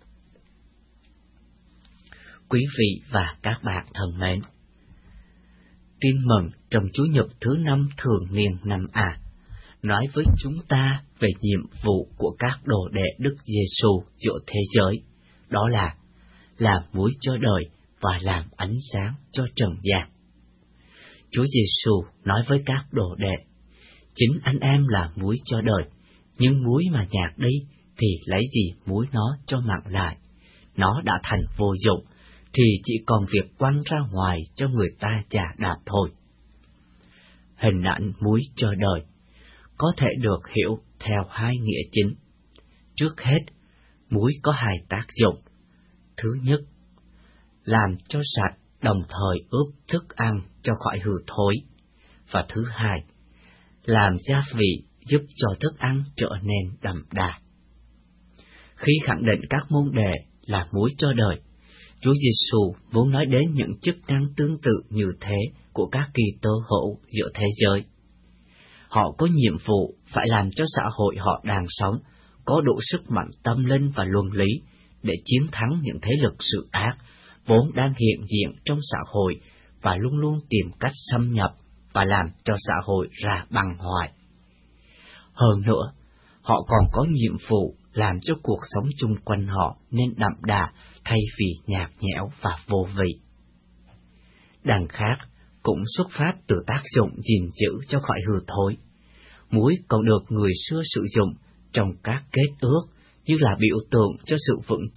Quý vị và các bạn thân mến, Tin mừng trong Chủ nhật thứ năm thường niên năm A nói với chúng ta về nhiệm vụ của các đồ đệ Đức Giêsu giữa thế giới, đó là làm muối cho đời và làm ánh sáng cho trần gian. Chúa Giêsu nói với các đồ đệ, chính anh em là muối cho đời, nhưng muối mà nhạt đi thì lấy gì muối nó cho mặn lại? Nó đã thành vô dụng, thì chỉ còn việc quăng ra ngoài cho người ta chà đạp thôi. Hình ảnh muối cho đời có thể được hiểu theo hai nghĩa chính. Trước hết, muối có hai tác dụng. Thứ nhất, làm cho sạch, đồng thời ướp thức ăn cho khỏi hư thối. Và thứ hai, làm gia vị giúp cho thức ăn trở nên đậm đà. Khi khẳng định các môn đề là muối cho đời, Chúa Giêsu vốn nói đến những chức năng tương tự như thế của các Kitô hữu giữa thế giới. Họ có nhiệm vụ phải làm cho xã hội họ đang sống có đủ sức mạnh tâm linh và luân lý để chiến thắng những thế lực sự ác vốn đang hiện diện trong xã hội và luôn luôn tìm cách xâm nhập và làm cho xã hội ra băng hoại. Hơn nữa, họ còn có nhiệm vụ làm cho cuộc sống chung quanh họ nên đậm đà thay vì nhạt nhẽo và vô vị. Đằng khác, cũng xuất phát từ tác dụng gìn giữ cho khỏi hư thối. Muối còn được người xưa sử dụng trong các kết ước như là biểu tượng cho sự vững chắc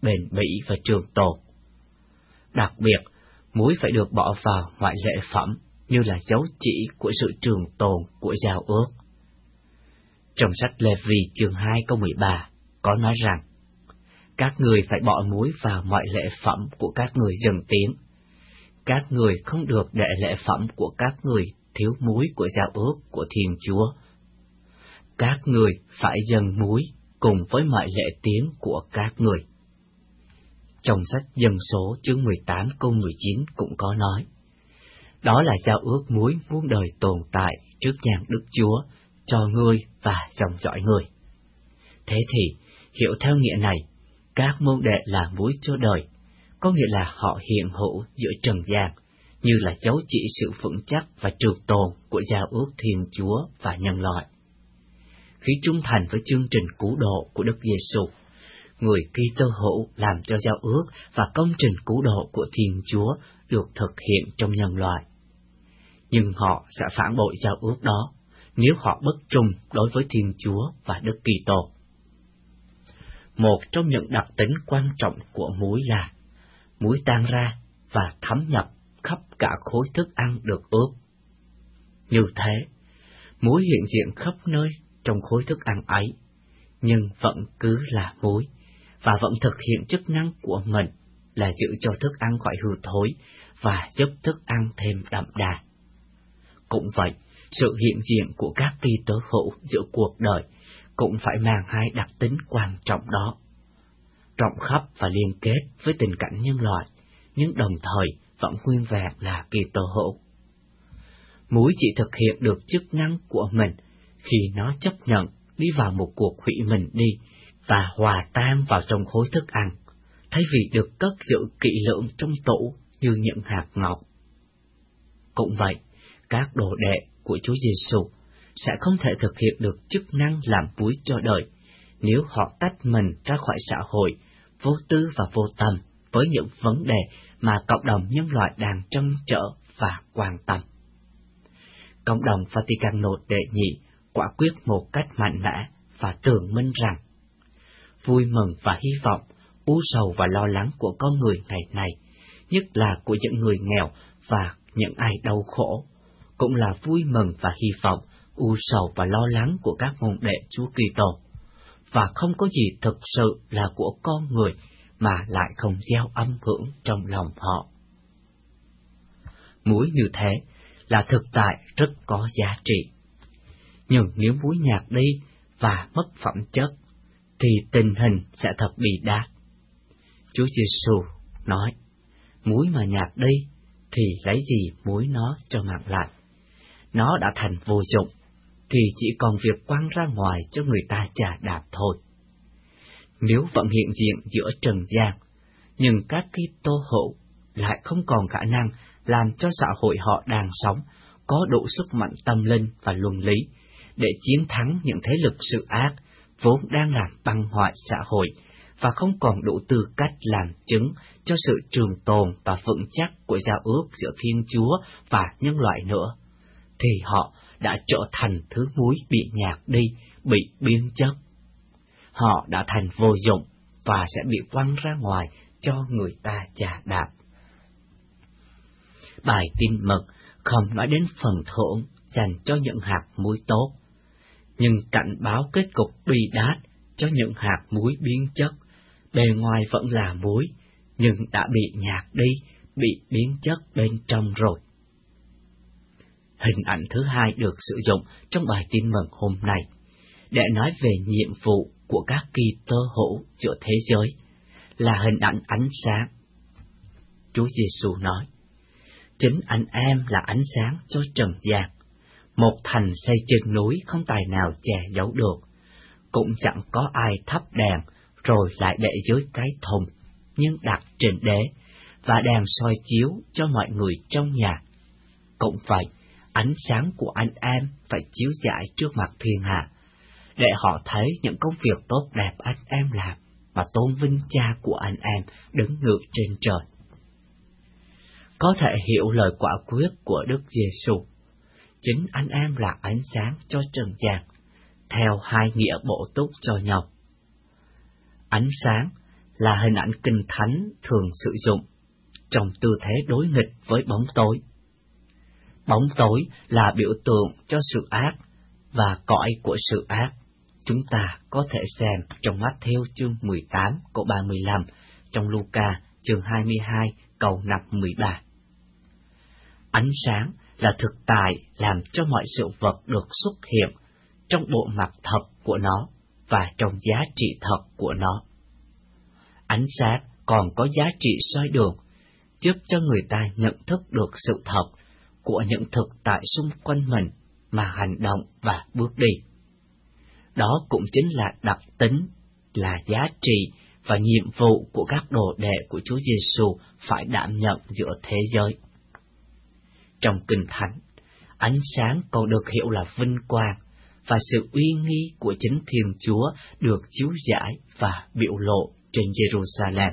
bền bỉ và trường tồn. Đặc biệt, muối phải được bỏ vào ngoại lệ phẩm như là dấu chỉ của sự trường tồn của giao ước. Trong sách Lê-vi chương hai câu mười ba có nói rằng, các người phải bỏ muối vào ngoại lệ phẩm của các người dâng tiếng. Các người không được để lệ phẩm của các người thiếu muối của giao ước của Thiên Chúa. Các người phải dâng muối cùng với mọi lệ tiếng của các người. Trong sách Dân số chương mười tám câu mười chín cũng có nói, đó là giao ước muối muôn đời tồn tại trước nhan Đức Chúa cho ngươi và dòng dõi ngươi. Thế thì, hiểu theo nghĩa này, các môn đệ là muối cho đời, có nghĩa là họ hiện hữu giữa trần gian, như là dấu chỉ sự vững chắc và trường tồn của giao ước Thiên Chúa và nhân loại. Khi trung thành với chương trình cứu độ của Đức Giêsu, người Kitô hữu làm cho giao ước và công trình cứu độ của Thiên Chúa được thực hiện trong nhân loại. Nhưng họ sẽ phản bội giao ước đó nếu họ bất trung đối với Thiên Chúa và Đức Kitô. Một trong những đặc tính quan trọng của muối là muối tan ra và thấm nhập khắp cả khối thức ăn được ướp. Như thế, muối hiện diện khắp nơi trong khối thức ăn ấy, nhưng vẫn cứ là muối, và vẫn thực hiện chức năng của mình là giữ cho thức ăn khỏi hư thối và giúp thức ăn thêm đậm đà. Cũng vậy, sự hiện diện của các Kitô hữu giữa cuộc đời cũng phải mang hai đặc tính quan trọng đó, rộng khắp và liên kết với tình cảnh nhân loại, nhưng đồng thời vẫn nguyên vẹn là Kitô hữu. Muối chỉ thực hiện được chức năng của mình khi nó chấp nhận đi vào một cuộc hủy mình đi và hòa tan vào trong khối thức ăn, thay vì được cất giữ kỹ lưỡng trong tủ như những hạt ngọc. Cũng vậy, các đồ đệ của Chúa Giêsu sẽ không thể thực hiện được chức năng làm muối cho đời nếu họ tách mình ra khỏi xã hội, vô tư và vô tâm với những vấn đề mà cộng đồng nhân loại đang trăn trở và quan tâm. Cộng đồng Vaticano đệ nhị quả quyết một cách mạnh mẽ và tường minh rằng vui mừng và hy vọng, u sầu và lo lắng của con người ngày nay, nhất là của những người nghèo và những ai đau khổ, cũng là vui mừng và hy vọng, u sầu và lo lắng của các môn đệ Chúa Kitô, và không có gì thực sự là của con người mà lại không gieo âm hưởng trong lòng họ. Muối như thế là thực tại rất có giá trị. Nhưng nếu muối nhạt đi và mất phẩm chất, thì tình hình sẽ thật bi đát. Chúa Giêsu nói, muối mà nhạt đi, thì lấy gì muối nó cho mặn lại? Nó đã thành vô dụng, thì chỉ còn việc quăng ra ngoài cho người ta chà đạp thôi. Nếu vẫn hiện diện giữa trần gian, nhưng các Kitô hữu lại không còn khả năng làm cho xã hội họ đang sống có đủ sức mạnh tâm linh và luân lý để chiến thắng những thế lực sự ác vốn đang làm băng hoại xã hội, và không còn đủ tư cách làm chứng cho sự trường tồn và vững chắc của giao ước giữa Thiên Chúa và nhân loại nữa, thì họ đã trở thành thứ muối bị nhạt đi, bị biến chất. Họ đã thành vô dụng và sẽ bị quăng ra ngoài cho người ta chà đạp. Bài tin mừng không nói đến phần thưởng dành cho những hạt muối tốt, nhưng cảnh báo kết cục bi đát cho những hạt muối biến chất, bề ngoài vẫn là muối, nhưng đã bị nhạt đi, bị biến chất bên trong rồi. Hình ảnh thứ hai được sử dụng trong bài tin mừng hôm nay để nói về nhiệm vụ của các Kitô hữu giữa thế giới là hình ảnh ánh sáng. Chúa Giêsu nói, chính anh em là ánh sáng cho trần gian. Một thành xây trên núi không tài nào che giấu được, cũng chẳng có ai thắp đèn rồi lại để dưới cái thùng, nhưng đặt trên đế, và đèn soi chiếu cho mọi người trong nhà. Cũng vậy, ánh sáng của anh em phải chiếu rải trước mặt thiên hạ, để họ thấy những công việc tốt đẹp anh em làm, và tôn vinh Cha của anh em đứng ngự trên trời. Có thể hiểu lời quả quyết của Đức Giêsu, chính anh em là ánh sáng cho trần gian, theo hai nghĩa bổ túc cho nhau. Ánh sáng là hình ảnh Kinh Thánh thường sử dụng trong tư thế đối nghịch với bóng tối. Bóng tối là biểu tượng cho sự ác và cõi của sự ác. Chúng ta có thể xem trong Mát-thêu chương mười tám câu ba mươi lăm, trong Luca chương hai mươi hai câu năm mười ba. Ánh sáng là thực tại làm cho mọi sự vật được xuất hiện trong bộ mặt thật của nó và trong giá trị thật của nó. Ánh sáng còn có giá trị soi đường, giúp cho người ta nhận thức được sự thật của những thực tại xung quanh mình mà hành động và bước đi. Đó cũng chính là đặc tính, là giá trị và nhiệm vụ của các đồ đệ của Chúa Giêsu phải đảm nhận giữa thế giới. Trong Kinh Thánh, ánh sáng còn được hiểu là vinh quang và sự uy nghi của chính Thiên Chúa được chiếu rải và biểu lộ trên Jerusalem.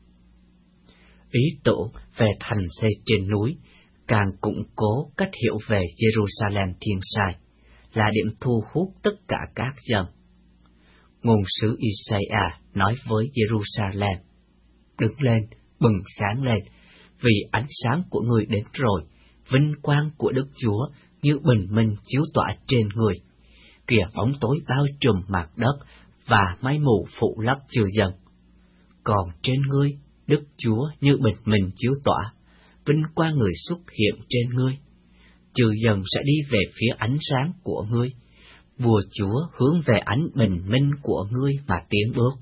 Ý tưởng về thành xây trên núi càng củng cố cách hiểu về Jerusalem thiên sai, là điểm thu hút tất cả các dân. Ngôn sứ Isaiah nói với Jerusalem: đứng lên, bừng sáng lên, vì ánh sáng của người đến rồi, vinh quang của Đức Chúa như bình minh chiếu tỏa trên người. Kìa, bóng tối bao trùm mặt đất và mây mù phủ lấp chư dân. Còn trên ngươi, Đức Chúa như bình minh chiếu tỏa, vinh quang người xuất hiện trên ngươi. Chư dân sẽ đi về phía ánh sáng của ngươi, vua Chúa hướng về ánh bình minh của ngươi mà tiến bước.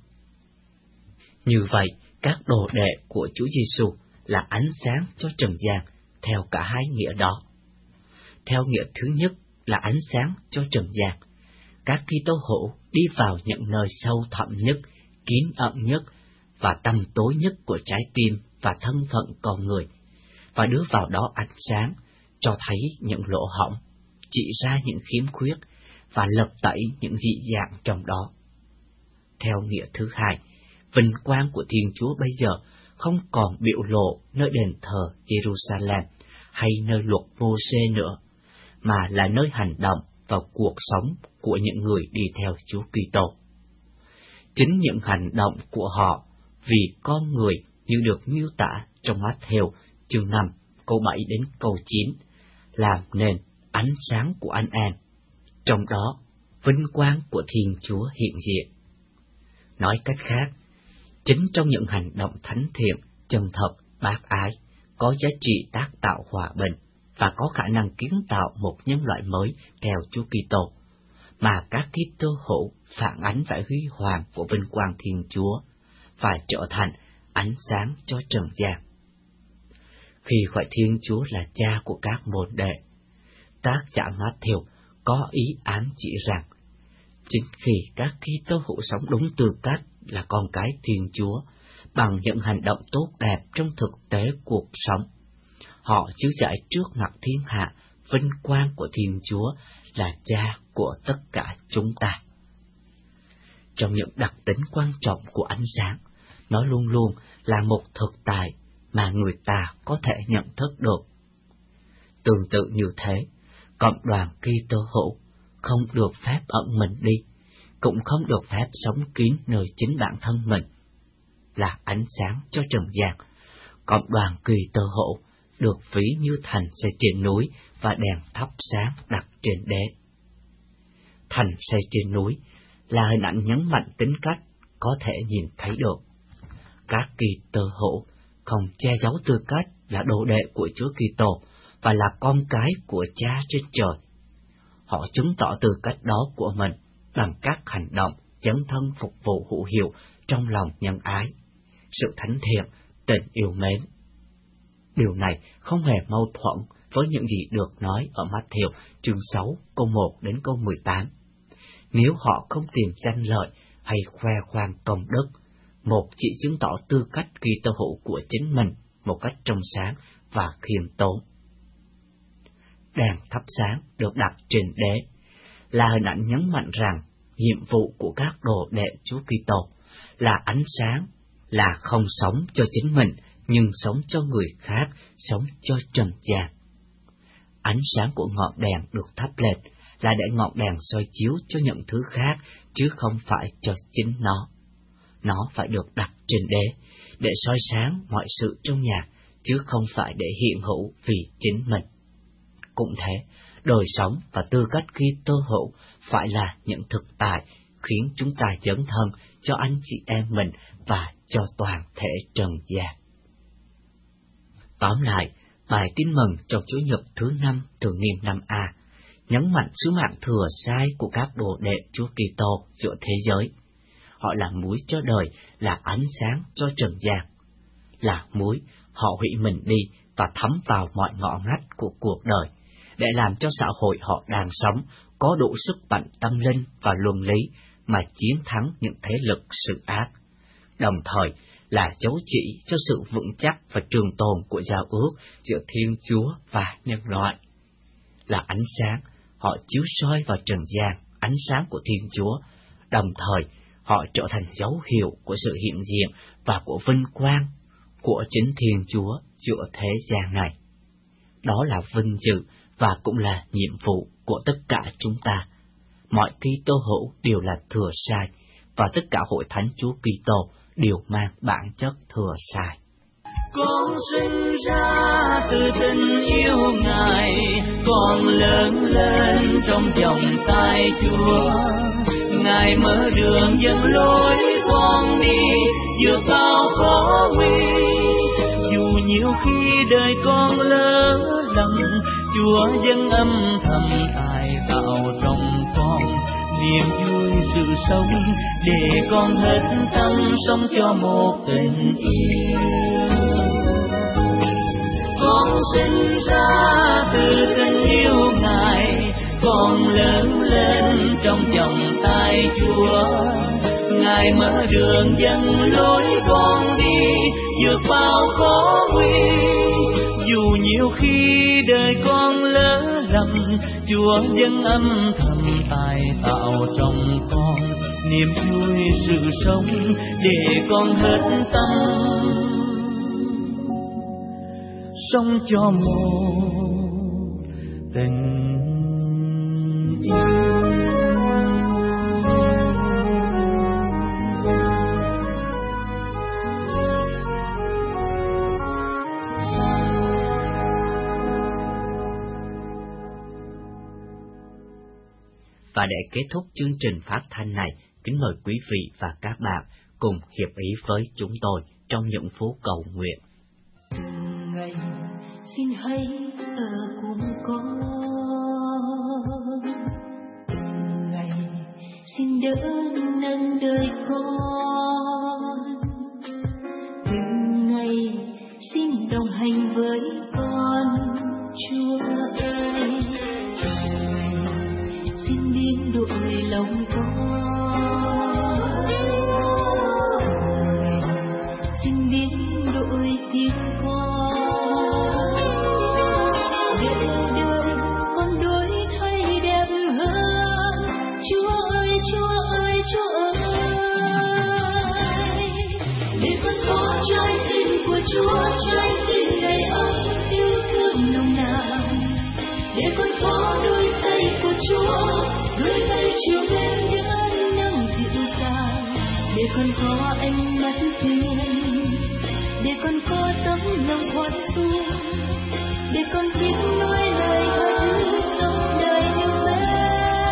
Như vậy, các đồ đệ của Chúa Giêsu là ánh sáng cho trần gian theo cả hai nghĩa đó. Theo nghĩa thứ nhất là ánh sáng cho trần gian, các Kitô hữu đi vào những nơi sâu thẳm nhất, kín ẩn nhất và tăm tối nhất của trái tim và thân phận con người, và đưa vào đó ánh sáng, cho thấy những lỗ hổng, chỉ ra những khiếm khuyết và lật tẩy những dị dạng trong đó. Theo nghĩa thứ hai, vinh quang của Thiên Chúa bây giờ không còn biểu lộ nơi đền thờ Jerusalem hay nơi luật Mô-sê nữa, mà là nơi hành động và cuộc sống của những người đi theo Chúa Kitô. Chính những hành động của họ vì con người như được miêu tả trong Mát-thêu chương năm câu bảy đến câu chín làm nên ánh sáng của anh em, trong đó vinh quang của Thiên Chúa hiện diện. Nói cách khác, chính trong những hành động thánh thiện, chân thật, bác ái, có giá trị tác tạo hòa bình và có khả năng kiến tạo một nhân loại mới theo Chúa Kitô, mà các Kitô hữu phản ánh vẻ huy hoàng của vinh quang Thiên Chúa và trở thành ánh sáng cho trần gian. Khi gọi Thiên Chúa là cha của các môn đệ, tác giả Mát-thêu có ý ám chỉ rằng chính khi các Kitô hữu sống đúng tư cách là con cái Thiên Chúa bằng những hành động tốt đẹp trong thực tế cuộc sống, họ chiếu rải trước mặt thiên hạ vinh quang của Thiên Chúa là cha của tất cả chúng ta. Trong những đặc tính quan trọng của ánh sáng, nó luôn luôn là một thực tại mà người ta có thể nhận thức được. Tương tự như thế, cộng đoàn Kitô hữu không được phép ẩn mình đi, cũng không được phép sống kín nơi chính bản thân mình. Là ánh sáng cho trần gian, cộng đoàn Kitô hữu được ví như thành xây trên núi và đèn thắp sáng đặt trên đế. Thành xây trên núi là hình ảnh nhấn mạnh tính cách có thể nhìn thấy được. Các Kitô hữu không che giấu tư cách là đồ đệ của Chúa Kitô và là con cái của Cha trên trời. Họ chứng tỏ tư cách đó của mình bằng các hành động dấn thân phục vụ hữu hiệu trong lòng nhân ái, sự thánh thiện, tình yêu mến. Điều này không hề mâu thuẫn với những gì được nói ở Mát-thêu chương sáu câu một đến câu mười tám. Nếu họ không tìm danh lợi hay khoe khoang công đức, một chỉ chứng tỏ tư cách Kitô hữu của chính mình một cách trong sáng và khiêm tốn. Đèn thắp sáng được đặt trên đế là hình ảnh nhấn mạnh rằng nhiệm vụ của các đồ đệ Chúa Kitô là ánh sáng, là không sống cho chính mình nhưng sống cho người khác, sống cho trần gian. Ánh sáng của ngọn đèn được thắp lên là để ngọn đèn soi chiếu cho những thứ khác chứ không phải cho chính nó. nó phải được đặt trên đế, để soi sáng mọi sự trong nhà, chứ không phải để hiện hữu vì chính mình. Cũng thế, đời sống và tư cách Kitô hữu phải là những thực tại khiến chúng ta dấn thân cho anh chị em mình và cho toàn thể trần gian. Tóm lại, bài tin mừng trong Chúa Nhật thứ năm thường niên năm A nhấn mạnh sứ mạng thừa sai của các đồ đệ Chúa Kitô giữa thế giới. Họ là muối cho đời, là ánh sáng cho trần gian. Là muối, họ hủy mình đi và thấm vào mọi ngõ ngách của cuộc đời, để làm cho xã hội họ đang sống có đủ sức mạnh tâm linh và luân lý mà chiến thắng những thế lực sự ác, đồng thời là dấu chỉ cho sự vững chắc và trường tồn của giao ước giữa Thiên Chúa và nhân loại. Là ánh sáng, họ chiếu soi vào trần gian ánh sáng của Thiên Chúa, đồng thời họ trở thành dấu hiệu của sự hiện diện và của vinh quang của chính Thiên Chúa giữa thế gian này. Đó là vinh dự và cũng là nhiệm vụ của tất cả chúng ta. Mọi Kitô hữu đều là thừa sai, và tất cả hội thánh Chúa Kitô đều mang bản chất thừa sai. Con sinh ra từ tình yêu Ngài, con lớn lên trong vòng tay Chúa. Ngài mở đường dẫn lối con đi, vượt bao khó nguy. Dù nhiều khi đời con lỡ lầm, Chúa vẫn âm thầm tài tạo trong con niềm vui sự sống, để con hết tâm sống cho một tình yêu. Con sinh ra từ tình yêu Ngài, con lớn lên trong vòng tay Chúa. Ngài mở đường dẫn lối con đi, vượt bao khó nguy. Dù nhiều khi đời con lỡ lầm, Chúa vẫn âm thầm tài tạo trong con niềm vui sự sống, để con hết tâm sống cho một tình yêu. Và để kết thúc chương trình phát thanh này, kính mời quý vị và các bạn cùng hiệp ý với chúng tôi trong những phút cầu nguyện. Từng ngày xin hãy ở cùng con, từng ngày xin đỡ nâng đời con, từng ngày xin đồng hành với con, Chúa ơi. Xin biến đổi lòng con, xin biến đổi tim con, để đời con đổi thay đẹp hơn. Chúa ơi, Chúa ơi, Chúa ơi, để con có trái tim của Chúa, trái tim đầy ấm yêu thương nồng nàn, để con có đôi tay của Chúa, đôi tay Chúa em những ân nâng dịu dàng, để con có ánh mắt hiền, để con có tấm lòng hoạt xuông, để con biết nói lời hỡi sống đời như bé.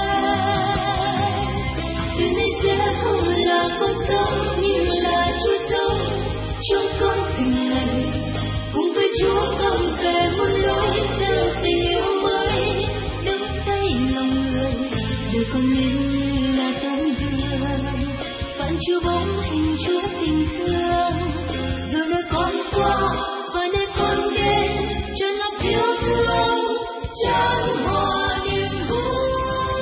Từ nay sẽ không là con sống, nhưng là Chúa sống trong con từng ngày, cùng với Chúa không về một lối theo tình yêu mới, đắm say lòng người. Đời con như là tấm gương phản chiếu bóng hình Chúa tình thương, rồi nơi con qua và nơi con đến, tràn ngập yêu thương chan hòa niềm vui.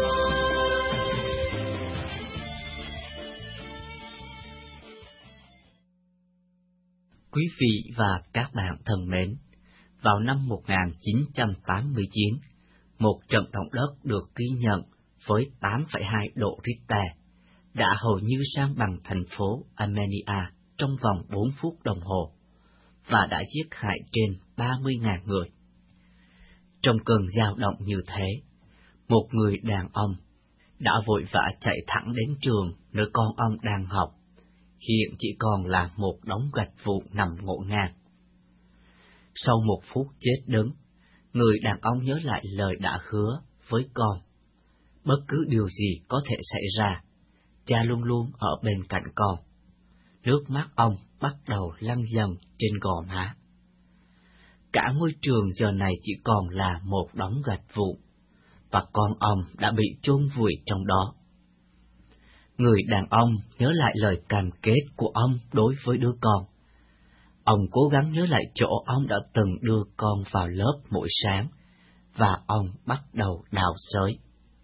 Quý vị và các bạn thân mến, vào năm một nghìn chín trăm tám mươi chín, một trận động đất được ghi nhận với tám phẩy hai độ Richter đã hầu như san bằng thành phố Armenia trong vòng bốn phút đồng hồ và đã giết hại trên ba mươi nghìn người. Trong cơn dao động như thế, một người đàn ông đã vội vã chạy thẳng đến trường nơi con ông đang học, hiện chỉ còn là một đống gạch vụn nằm ngổn ngang. Sau một phút chết đứng, người đàn ông nhớ lại lời đã hứa với con. Bất cứ điều gì có thể xảy ra, cha luôn luôn ở bên cạnh con. Nước mắt ông bắt đầu lăn dần trên gò má. Cả ngôi trường giờ này chỉ còn là một đống gạch vụn, và con ông đã bị chôn vùi trong đó. Người đàn ông nhớ lại lời cam kết của ông đối với đứa con. Ông cố gắng nhớ lại chỗ ông đã từng đưa con vào lớp mỗi sáng, và ông bắt đầu đào xới.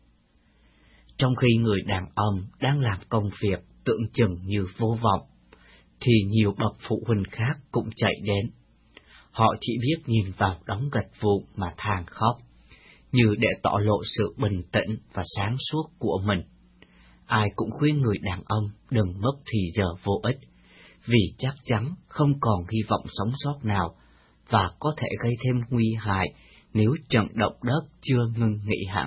Trong khi người đàn ông đang làm công việc tưởng chừng như vô vọng, thì nhiều bậc phụ huynh khác cũng chạy đến. Họ chỉ biết nhìn vào đống gạch vụn mà than khóc, như để tỏ lộ sự bình tĩnh và sáng suốt của mình. Ai cũng khuyên người đàn ông đừng mất thì giờ vô ích, vì chắc chắn không còn hy vọng sống sót nào, và có thể gây thêm nguy hại nếu trận động đất chưa ngừng nghỉ hẳn.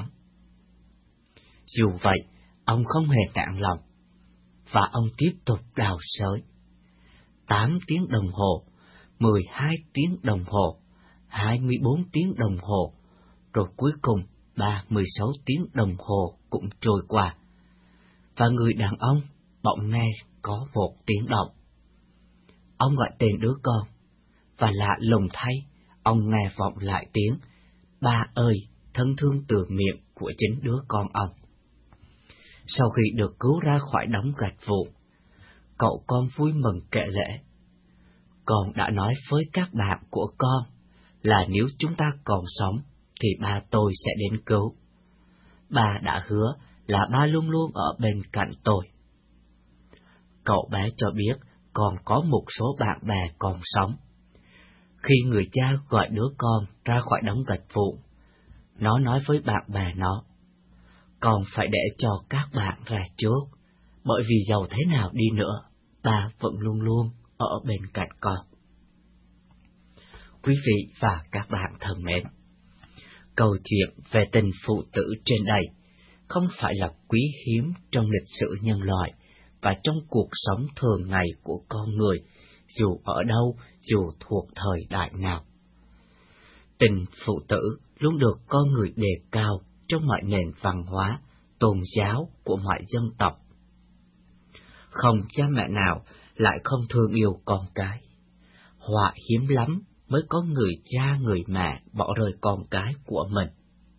Dù vậy, ông không hề nản lòng, và ông tiếp tục đào xới. Tám tiếng đồng hồ, mười hai tiếng đồng hồ, hai mươi bốn tiếng đồng hồ, rồi cuối cùng ba mươi sáu tiếng đồng hồ cũng trôi qua. Và người đàn ông bỗng nghe có một tiếng động. Ông gọi tên đứa con, và lạ lùng thay, ông nghe vọng lại tiếng "Ba ơi" thân thương từ miệng của chính đứa con ông. Sau khi được cứu ra khỏi đống gạch vụn, cậu con vui mừng kể lể: "Con đã nói với các bạn của con là nếu chúng ta còn sống thì ba tôi sẽ đến cứu. Ba đã hứa là ba luôn luôn ở bên cạnh tôi." Cậu bé cho biết còn có một số bạn bè còn sống. Khi người cha gọi đứa con ra khỏi đống gạch vụn, nó nói với bạn bè nó: "Con phải để cho các bạn ra trước, bởi vì dầu thế nào đi nữa, ba vẫn luôn luôn ở bên cạnh con." Quý vị và các bạn thân mến, câu chuyện về tình phụ tử trên đây không phải là quý hiếm trong lịch sử nhân loại và trong cuộc sống thường ngày của con người, dù ở đâu, dù thuộc thời đại nào. Tình phụ tử luôn được con người đề cao trong mọi nền văn hóa, tôn giáo của mọi dân tộc. Không cha mẹ nào lại không thương yêu con cái. Họa hiếm lắm mới có người cha người mẹ bỏ rơi con cái của mình.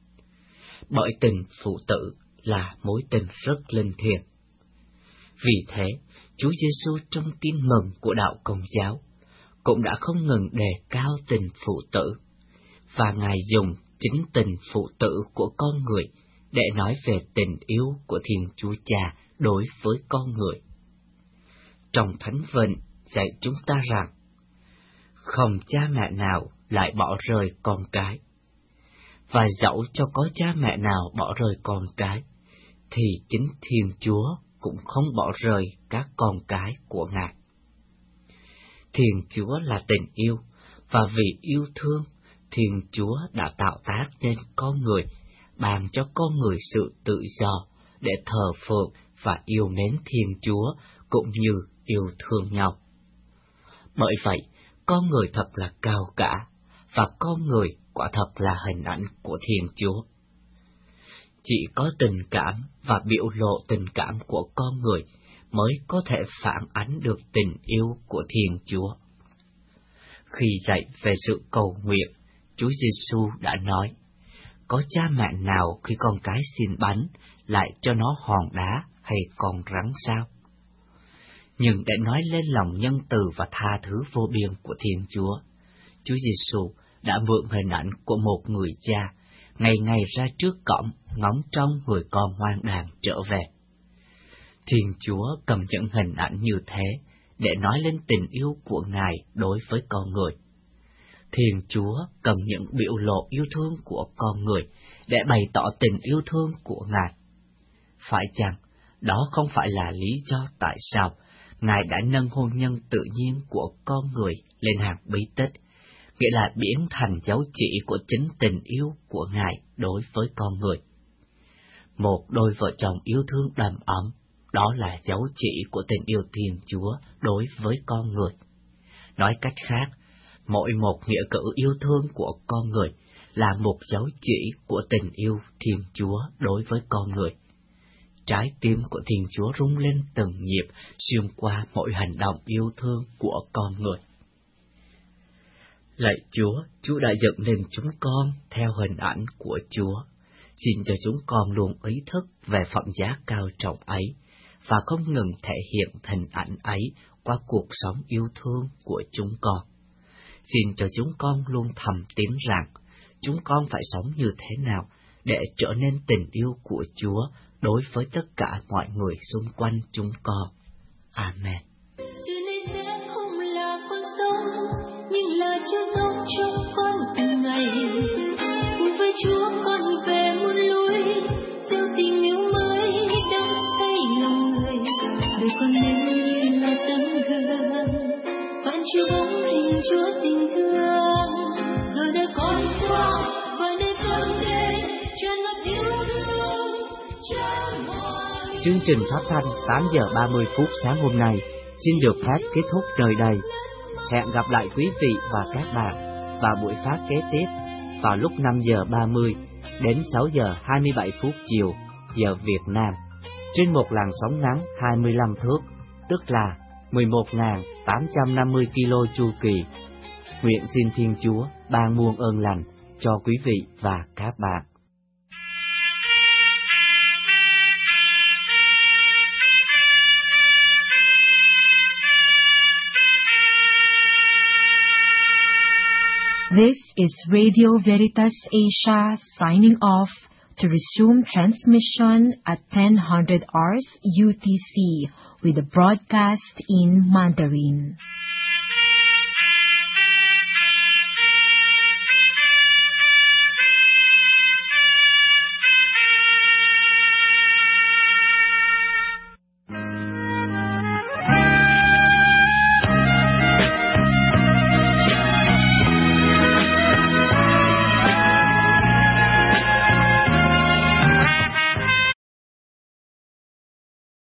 Bởi tình phụ tử là mối tình rất linh thiêng. Vì thế, Chúa Giêsu trong tin mừng của đạo Công giáo cũng đã không ngừng đề cao tình phụ tử, và Ngài dùng chính tình phụ tử của con người để nói về tình yêu của Thiên Chúa Cha đối với con người. Trong Thánh Vịnh dạy chúng ta rằng, không cha mẹ nào lại bỏ rơi con cái, và dẫu cho có cha mẹ nào bỏ rơi con cái, thì chính Thiên Chúa cũng không bỏ rơi các con cái của Ngài. Thiên Chúa là tình yêu, và vì yêu thương, Thiên Chúa đã tạo tác nên con người, ban cho con người sự tự do để thờ phượng và yêu mến Thiên Chúa cũng như yêu thương nhau. Bởi vậy, con người thật là cao cả, và con người quả thật là hình ảnh của Thiên Chúa. Chỉ có tình cảm và biểu lộ tình cảm của con người mới có thể phản ánh được tình yêu của Thiên Chúa. Khi dạy về sự cầu nguyện, Chúa Giêsu đã nói, có cha mẹ nào khi con cái xin bánh lại cho nó hòn đá hay con rắn sao? Nhưng để nói lên lòng nhân từ và tha thứ vô biên của Thiên Chúa, Chúa Giêsu đã mượn hình ảnh của một người cha, ngày ngày ra trước cổng ngóng trông người con hoang đàn trở về. Thiên Chúa cầm những hình ảnh như thế để nói lên tình yêu của Ngài đối với con người. Thiên Chúa cầm những biểu lộ yêu thương của con người để bày tỏ tình yêu thương của Ngài. Phải chăng đó không phải là lý do tại sao Ngài đã nâng hôn nhân tự nhiên của con người lên hàng bí tích, nghĩa là biến thành dấu chỉ của chính tình yêu của Ngài đối với con người? Một đôi vợ chồng yêu thương đầm ấm, Đó là dấu chỉ của tình yêu Thiên Chúa đối với con người. Nói cách khác, mỗi một nghĩa cử yêu thương của con người là một dấu chỉ của tình yêu Thiên Chúa đối với con người. Trái tim của Thiên Chúa rung lên từng nhịp xuyên qua mỗi hành động yêu thương của con người. Lạy Chúa, Chúa đã dựng nên chúng con theo hình ảnh của Chúa. Xin cho chúng con luôn ý thức về phẩm giá cao trọng ấy, và không ngừng thể hiện hình ảnh ấy qua cuộc sống yêu thương của chúng con. Xin cho chúng con luôn thầm tín rằng, chúng con phải sống như thế nào để trở nên tình yêu của Chúa đối với tất cả mọi người xung quanh chúng con. Amen. Từ nay sẽ không là con sống, nhưng là Chúa sống trong con từng ngày. Cùng với Chúa con về muôn lối, gieo tình yêu mới đắm say lòng người. Đời con nên như là tấm gương, phản chiếu bóng hình Chúa tình thương. Giờ đời con qua và nơi con đến, tràn ngập yêu thương cho mọi. Chương trình phát thanh tám giờ ba mươi phút sáng hôm nay xin được phép kết thúc nơi đây. Hẹn gặp lại quý vị và các bạn vào buổi phát kế tiếp vào lúc năm giờ ba mươi đến sáu giờ hai mươi bảy phút chiều giờ Việt Nam trên một làn sóng ngắn hai mươi lăm thước, tức là mười một nghìn tám trăm năm mươi ki lô chu kỳ. Nguyện xin Thiên Chúa ban muôn ơn lành cho quý vị và các bạn. This is Radio Veritas Asia signing off to resume transmission at ten hundred hours U T C with the broadcast in Mandarin.